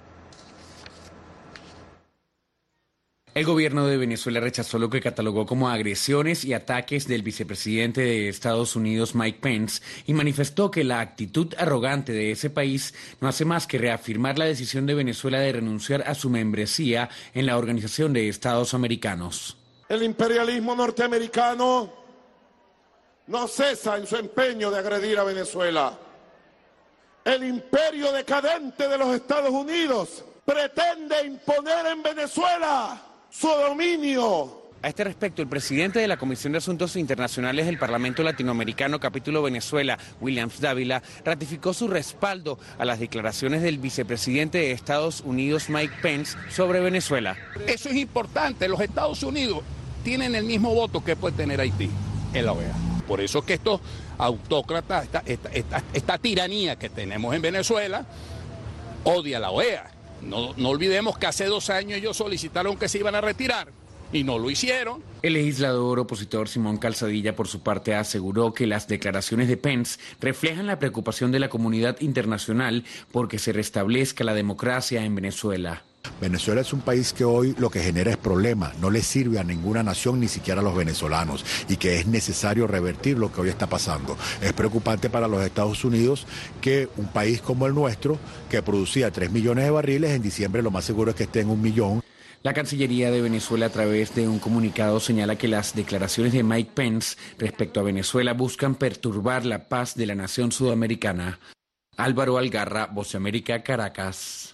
El gobierno de Venezuela rechazó lo que catalogó como agresiones y ataques del vicepresidente de Estados Unidos, Mike Pence, y manifestó que la actitud arrogante de ese país no hace más que reafirmar la decisión de Venezuela de renunciar a su membresía en la Organización de Estados Americanos. El imperialismo norteamericano no cesa en su empeño de agredir a Venezuela. El imperio decadente de los Estados Unidos pretende imponer en Venezuela su dominio. A este respecto, el presidente de la Comisión de Asuntos Internacionales del Parlamento Latinoamericano, capítulo Venezuela, Williams Dávila, ratificó su respaldo a las declaraciones del vicepresidente de Estados Unidos, Mike Pence, sobre Venezuela. Eso es importante. Los Estados Unidos tienen el mismo voto que puede tener Haití en la O E A. Por eso es que estos autócratas, esta, esta, esta, esta tiranía que tenemos en Venezuela, odia a la O E A. No, no olvidemos que hace dos años ellos solicitaron que se iban a retirar y no lo hicieron. El legislador opositor Simón Calzadilla, por su parte, aseguró que las declaraciones de Pence reflejan la preocupación de la comunidad internacional porque se restablezca la democracia en Venezuela. Venezuela es un país que hoy lo que genera es problema, no le sirve a ninguna nación, ni siquiera a los venezolanos, y que es necesario revertir lo que hoy está pasando. Es preocupante para los Estados Unidos que un país como el nuestro, que producía tres millones de barriles, en diciembre lo más seguro es que esté en un millón. La Cancillería de Venezuela, a través de un comunicado, señala que las declaraciones de Mike Pence respecto a Venezuela buscan perturbar la paz de la nación sudamericana. Álvaro Algarra, Voz de América, Caracas.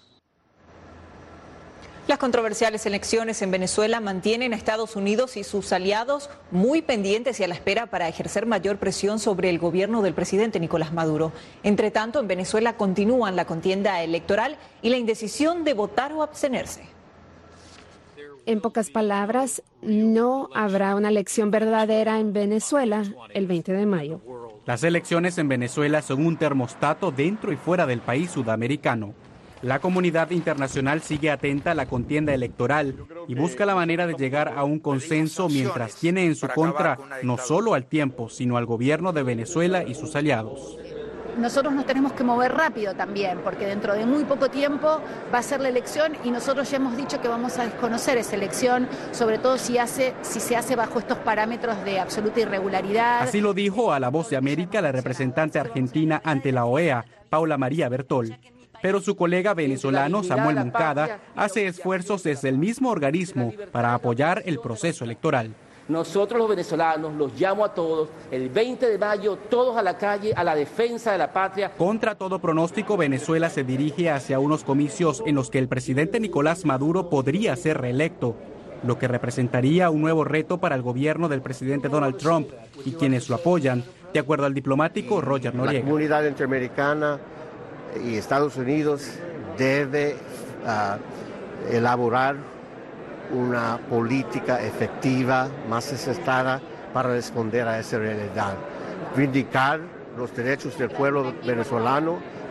Las controversiales elecciones en Venezuela mantienen a Estados Unidos y sus aliados muy pendientes y a la espera para ejercer mayor presión sobre el gobierno del presidente Nicolás Maduro. Entre tanto, en Venezuela continúan la contienda electoral y la indecisión de votar o abstenerse. En pocas palabras, no habrá una elección verdadera en Venezuela el veinte de mayo. Las elecciones en Venezuela son un termostato dentro y fuera del país sudamericano. La comunidad internacional sigue atenta a la contienda electoral y busca la manera de llegar a un consenso mientras tiene en su contra no solo al tiempo, sino al gobierno de Venezuela y sus aliados. Nosotros nos tenemos que mover rápido también, porque dentro de muy poco tiempo va a ser la elección y nosotros ya hemos dicho que vamos a desconocer esa elección, sobre todo si, hace, si se hace bajo estos parámetros de absoluta irregularidad. Así lo dijo a La Voz de América la representante argentina ante la O E A, Paula María Bertol. Pero su colega venezolano Samuel Moncada hace esfuerzos desde el mismo organismo para apoyar el proceso electoral. Nosotros los venezolanos los llamo a todos, el veinte de mayo, todos a la calle, a la defensa de la patria. Contra todo pronóstico, Venezuela se dirige hacia unos comicios en los que el presidente Nicolás Maduro podría ser reelecto, lo que representaría un nuevo reto para el gobierno del presidente Donald Trump y quienes lo apoyan, de acuerdo al diplomático Roger Noriega. La comunidad interamericana y Estados Unidos debe uh, elaborar una política efectiva, más acertada para responder a esa realidad. Vindicar los derechos del pueblo venezolano,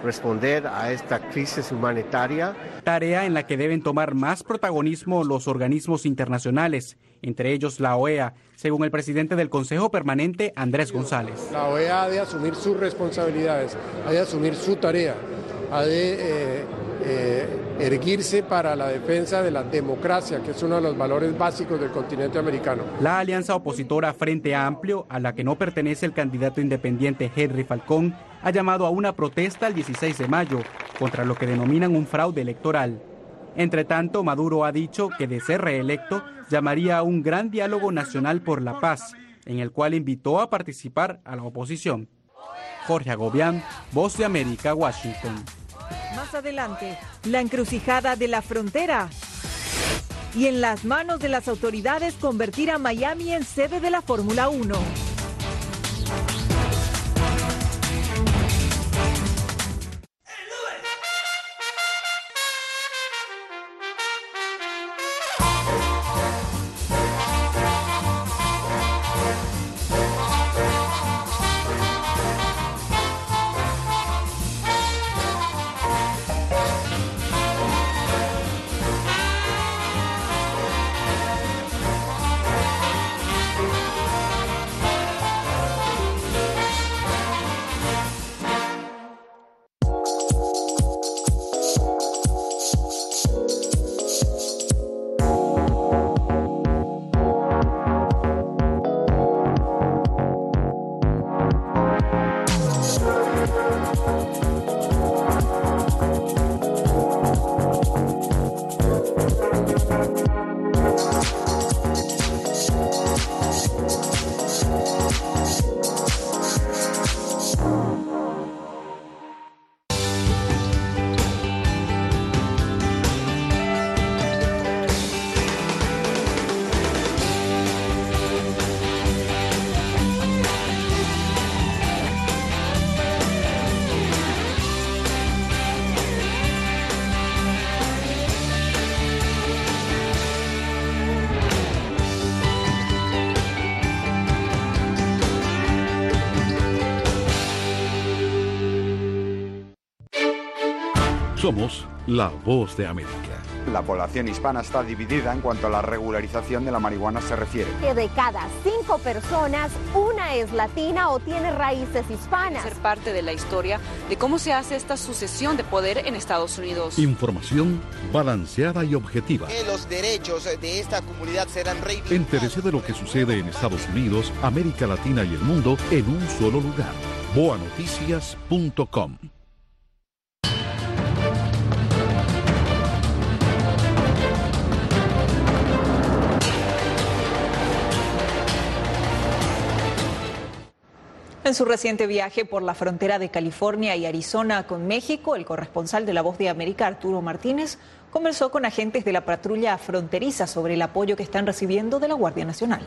responder a esta crisis humanitaria. Tarea en la que deben tomar más protagonismo los organismos internacionales, entre ellos la O E A, según el presidente del Consejo Permanente, Andrés González. La O E A ha de asumir sus responsabilidades, ha de asumir su tarea, ha de eh, eh, erguirse para la defensa de la democracia, que es uno de los valores básicos del continente americano. La alianza opositora Frente Amplio, a la que no pertenece el candidato independiente Henry Falcón, ha llamado a una protesta el dieciséis de mayo contra lo que denominan un fraude electoral. Entre tanto, Maduro ha dicho que de ser reelecto llamaría a un gran diálogo nacional por la paz, en el cual invitó a participar a la oposición. Jorge Agobián, Voz de América, Washington. Más adelante, la encrucijada de la frontera. Y en las manos de las autoridades convertir a Miami en sede de la Fórmula uno. Somos la Voz de América. La población hispana está dividida en cuanto a la regularización de la marihuana se refiere. Que de cada cinco personas, una es latina o tiene raíces hispanas. Ser parte de la historia de cómo se hace esta sucesión de poder en Estados Unidos. Información balanceada y objetiva. Que los derechos de esta comunidad serán reivindicados. Entérese de lo que sucede en Estados Unidos, América Latina y el mundo en un solo lugar. boa noticias punto com. En su reciente viaje por la frontera de California y Arizona con México, el corresponsal de La Voz de América, Arturo Martínez, conversó con agentes de la patrulla fronteriza sobre el apoyo que están recibiendo de la Guardia Nacional.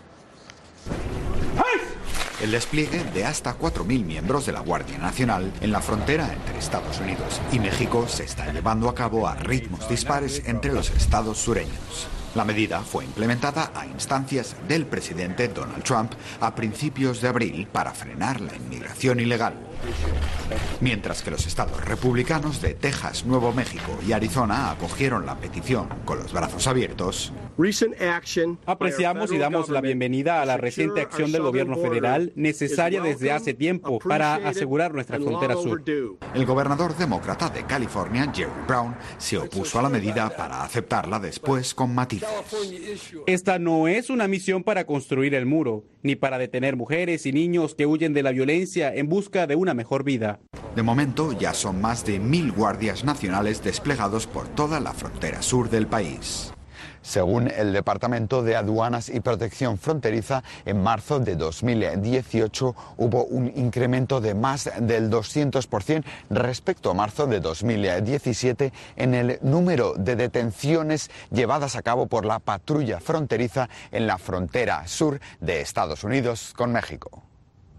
El despliegue de hasta cuatro mil miembros de la Guardia Nacional en la frontera entre Estados Unidos y México se está llevando a cabo a ritmos dispares entre los estados sureños. La medida fue implementada a instancias del presidente Donald Trump a principios de abril para frenar la inmigración ilegal. Mientras que los estados republicanos de Texas, Nuevo México y Arizona acogieron la petición con los brazos abiertos, apreciamos y damos la bienvenida a la reciente acción del gobierno federal necesaria desde hace tiempo para asegurar nuestra frontera sur. El gobernador demócrata de California, Jerry Brown, se opuso a la medida para aceptarla después con matices. Esta no es una misión para construir el muro, ni para detener mujeres y niños que huyen de la violencia en busca de una mejor vida. De momento ya son más de mil guardias nacionales desplegados por toda la frontera sur del país. Según el Departamento de Aduanas y Protección Fronteriza, en marzo de dos mil dieciocho hubo un incremento de más del doscientos por ciento respecto a marzo de dos mil diecisiete en el número de detenciones llevadas a cabo por la patrulla fronteriza en la frontera sur de Estados Unidos con México.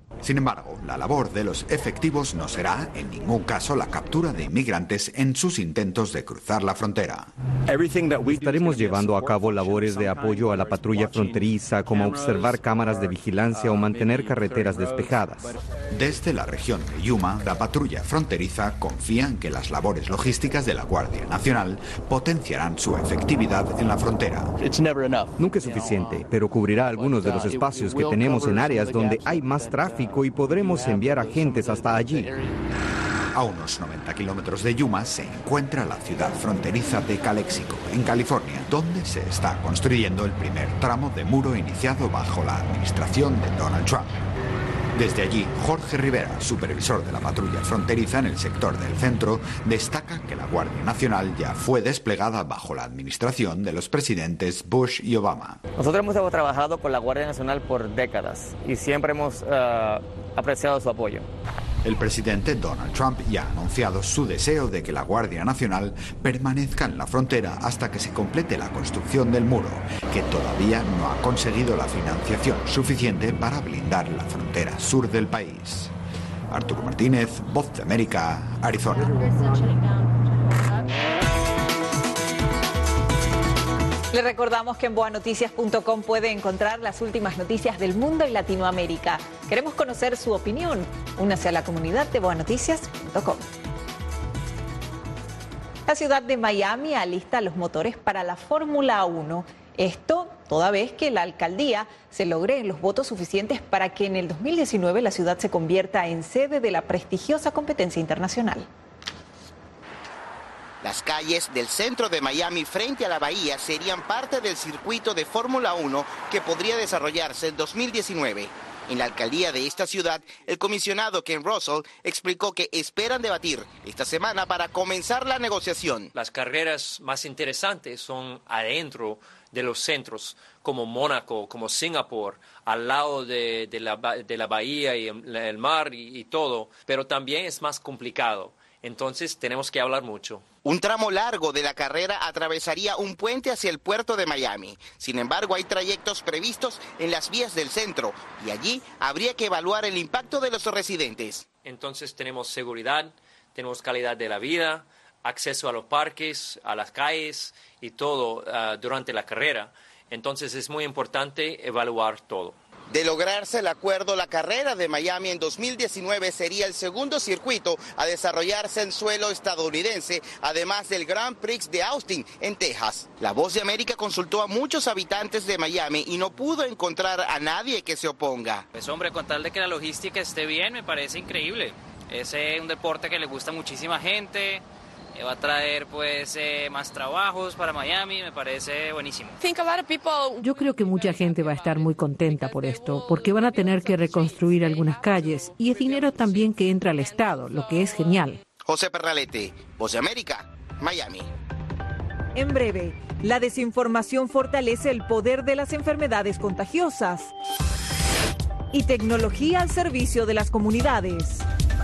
Sin embargo, la labor de los efectivos no será, en ningún caso, la captura de inmigrantes en sus intentos de cruzar la frontera. Estaremos llevando a cabo labores de apoyo a la patrulla fronteriza, como observar cámaras de vigilancia o mantener carreteras despejadas. Desde la región de Yuma, la patrulla fronteriza confía en que las labores logísticas de la Guardia Nacional potenciarán su efectividad en la frontera. Nunca es suficiente, pero cubrirá algunos de los espacios que tenemos en áreas donde hay más tráfico y podremos enviar agentes hasta allí. A unos noventa kilómetros de Yuma se encuentra la ciudad fronteriza de Calexico, en California, donde se está construyendo el primer tramo de muro iniciado bajo la administración de Donald Trump. Desde allí, Jorge Rivera, supervisor de la patrulla fronteriza en el sector del centro, destaca que la Guardia Nacional ya fue desplegada bajo la administración de los presidentes Bush y Obama. Nosotros hemos trabajado con la Guardia Nacional por décadas y siempre hemos uh, apreciado su apoyo. El presidente Donald Trump ya ha anunciado su deseo de que la Guardia Nacional permanezca en la frontera hasta que se complete la construcción del muro, que todavía no ha conseguido la financiación suficiente para blindar la frontera sur del país. Arturo Martínez, Voz de América, Arizona. Le recordamos que en boa noticias punto com puede encontrar las últimas noticias del mundo y Latinoamérica. Queremos conocer su opinión. Únase a la comunidad de boa noticias punto com. La ciudad de Miami alista los motores para la Fórmula uno. Esto toda vez que la alcaldía se logre los votos suficientes para que en el dos mil diecinueve la ciudad se convierta en sede de la prestigiosa competencia internacional. Las calles del centro de Miami frente a la bahía serían parte del circuito de Fórmula uno que podría desarrollarse en dos mil diecinueve. En la alcaldía de esta ciudad, el comisionado Ken Russell explicó que esperan debatir esta semana para comenzar la negociación. Las carreras más interesantes son adentro de los centros, como Mónaco, como Singapur, al lado de, de, la, de la bahía y el, el mar y, y todo, pero también es más complicado. Entonces tenemos que hablar mucho. Un tramo largo de la carrera atravesaría un puente hacia el puerto de Miami. Sin embargo, hay trayectos previstos en las vías del centro y allí habría que evaluar el impacto de los residentes. Entonces tenemos seguridad, tenemos calidad de la vida, acceso a los parques, a las calles y todo uh, durante la carrera. Entonces es muy importante evaluar todo. De lograrse el acuerdo, la carrera de Miami en dos mil diecinueve sería el segundo circuito a desarrollarse en suelo estadounidense, además del Grand Prix de Austin, en Texas. La Voz de América consultó a muchos habitantes de Miami y no pudo encontrar a nadie que se oponga. Pues hombre, con tal de que la logística esté bien, me parece increíble. Es eh, un deporte que le gusta a muchísima gente. Va a traer pues eh, más trabajos para Miami, me parece buenísimo. Yo creo que mucha gente va a estar muy contenta por esto, porque van a tener que reconstruir algunas calles y es dinero también que entra al Estado, lo que es genial. José Pernalete, Voz de América, Miami. En breve, la desinformación fortalece el poder de las enfermedades contagiosas y tecnología al servicio de las comunidades.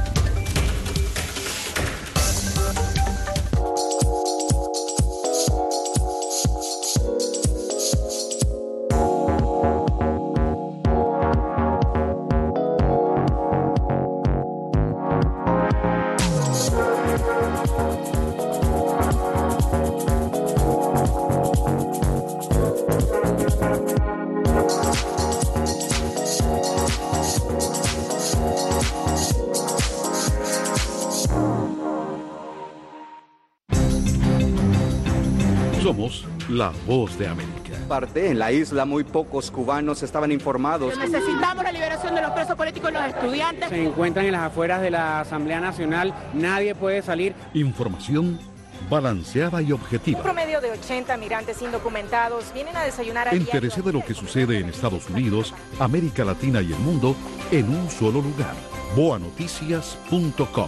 Somos la Voz de América. Parte en la isla, muy pocos cubanos estaban informados. Necesitamos la liberación de los presos políticos y los estudiantes. Se encuentran en las afueras de la Asamblea Nacional, nadie puede salir. Información balanceada y objetiva. Un promedio de ochenta migrantes indocumentados vienen a desayunar a Entérese de lo que sucede en Estados Unidos, América Latina y el mundo en un solo lugar. boa noticias punto com.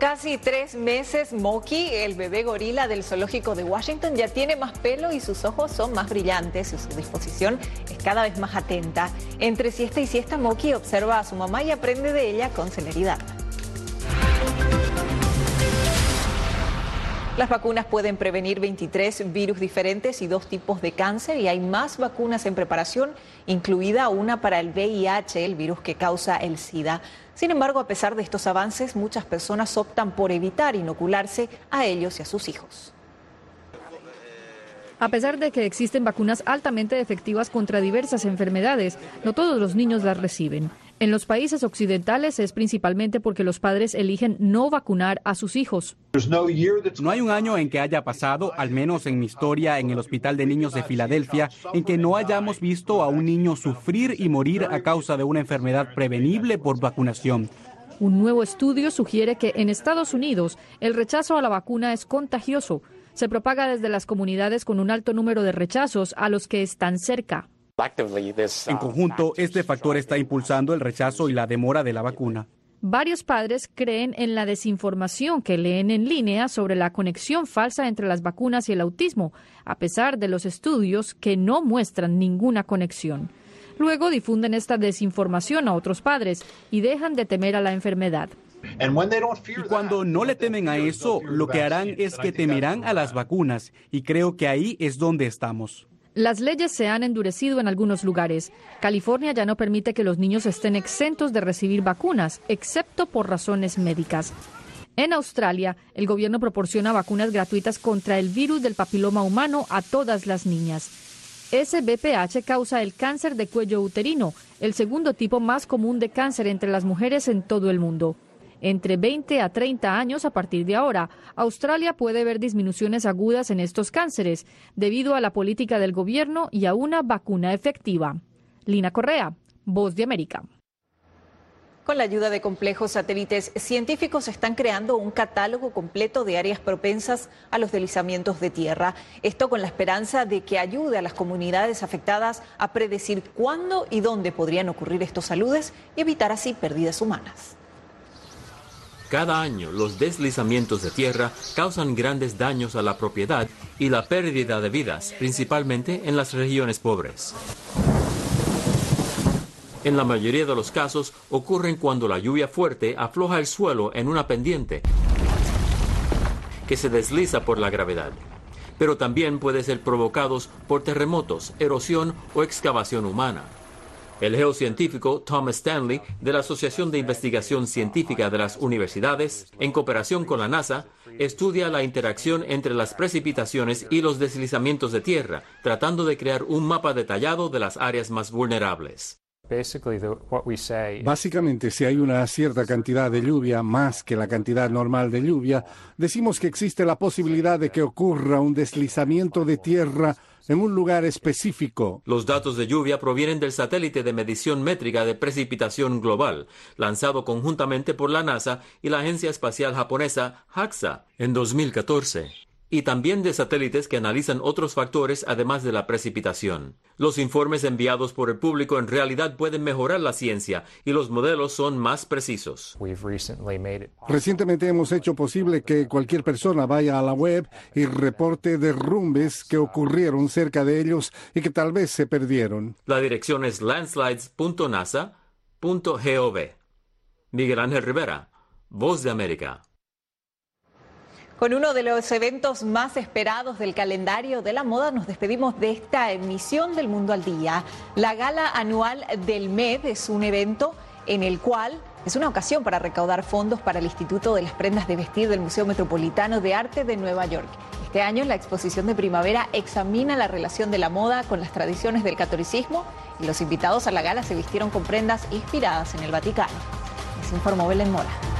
casi tres meses, Moki, el bebé gorila del zoológico de Washington, ya tiene más pelo y sus ojos son más brillantes y su disposición es cada vez más atenta. Entre siesta y siesta, Moki observa a su mamá y aprende de ella con celeridad. Las vacunas pueden prevenir veintitrés virus diferentes y dos tipos de cáncer, y hay más vacunas en preparación, incluida una para el V I H, el virus que causa el SIDA. Sin embargo, a pesar de estos avances, muchas personas optan por evitar inocularse a ellos y a sus hijos. A pesar de que existen vacunas altamente efectivas contra diversas enfermedades, no todos los niños las reciben. En los países occidentales es principalmente porque los padres eligen no vacunar a sus hijos. No hay un año en que haya pasado, al menos en mi historia en el Hospital de Niños de Filadelfia, en que no hayamos visto a un niño sufrir y morir a causa de una enfermedad prevenible por vacunación. Un nuevo estudio sugiere que en Estados Unidos el rechazo a la vacuna es contagioso. Se propaga desde las comunidades con un alto número de rechazos a los que están cerca. En conjunto, este factor está impulsando el rechazo y la demora de la vacuna. Varios padres creen en la desinformación que leen en línea sobre la conexión falsa entre las vacunas y el autismo, a pesar de los estudios que no muestran ninguna conexión. Luego difunden esta desinformación a otros padres y dejan de temer a la enfermedad. Y cuando no le temen a eso, lo que harán es que temerán a las vacunas, y creo que ahí es donde estamos. Las leyes se han endurecido en algunos lugares. California ya no permite que los niños estén exentos de recibir vacunas, excepto por razones médicas. En Australia, el gobierno proporciona vacunas gratuitas contra el virus del papiloma humano a todas las niñas. Ese V P H causa el cáncer de cuello uterino, el segundo tipo más común de cáncer entre las mujeres en todo el mundo. Entre veinte a treinta años a partir de ahora, Australia puede ver disminuciones agudas en estos cánceres debido a la política del gobierno y a una vacuna efectiva. Lina Correa, Voz de América. Con la ayuda de complejos satélites, científicos están creando un catálogo completo de áreas propensas a los deslizamientos de tierra. Esto con la esperanza de que ayude a las comunidades afectadas a predecir cuándo y dónde podrían ocurrir estos aludes y evitar así pérdidas humanas. Cada año, los deslizamientos de tierra causan grandes daños a la propiedad y la pérdida de vidas, principalmente en las regiones pobres. En la mayoría de los casos, ocurren cuando la lluvia fuerte afloja el suelo en una pendiente que se desliza por la gravedad. Pero también pueden ser provocados por terremotos, erosión o excavación humana. El geocientífico Thomas Stanley, de la Asociación de Investigación Científica de las Universidades, en cooperación con la NASA, estudia la interacción entre las precipitaciones y los deslizamientos de tierra, tratando de crear un mapa detallado de las áreas más vulnerables. Básicamente, si hay una cierta cantidad de lluvia, más que la cantidad normal de lluvia, decimos que existe la posibilidad de que ocurra un deslizamiento de tierra en un lugar específico. Los datos de lluvia provienen del satélite de medición métrica de precipitación global, lanzado conjuntamente por la NASA y la agencia espacial japonesa JAXA en dos mil catorce. Y también de satélites que analizan otros factores además de la precipitación. Los informes enviados por el público en realidad pueden mejorar la ciencia y los modelos son más precisos. Recientemente hemos hecho posible que cualquier persona vaya a la web y reporte derrumbes que ocurrieron cerca de ellos y que tal vez se perdieron. La dirección es landslides punto nasa punto gov. Miguel Ángel Rivera, Voz de América. Con uno de los eventos más esperados del calendario de la moda, nos despedimos de esta emisión del Mundo al Día. La gala anual del M E D es un evento en el cual es una ocasión para recaudar fondos para el Instituto de las Prendas de Vestir del Museo Metropolitano de Arte de Nueva York. Este año, la exposición de primavera examina la relación de la moda con las tradiciones del catolicismo, y los invitados a la gala se vistieron con prendas inspiradas en el Vaticano. Les informó Belén Mora.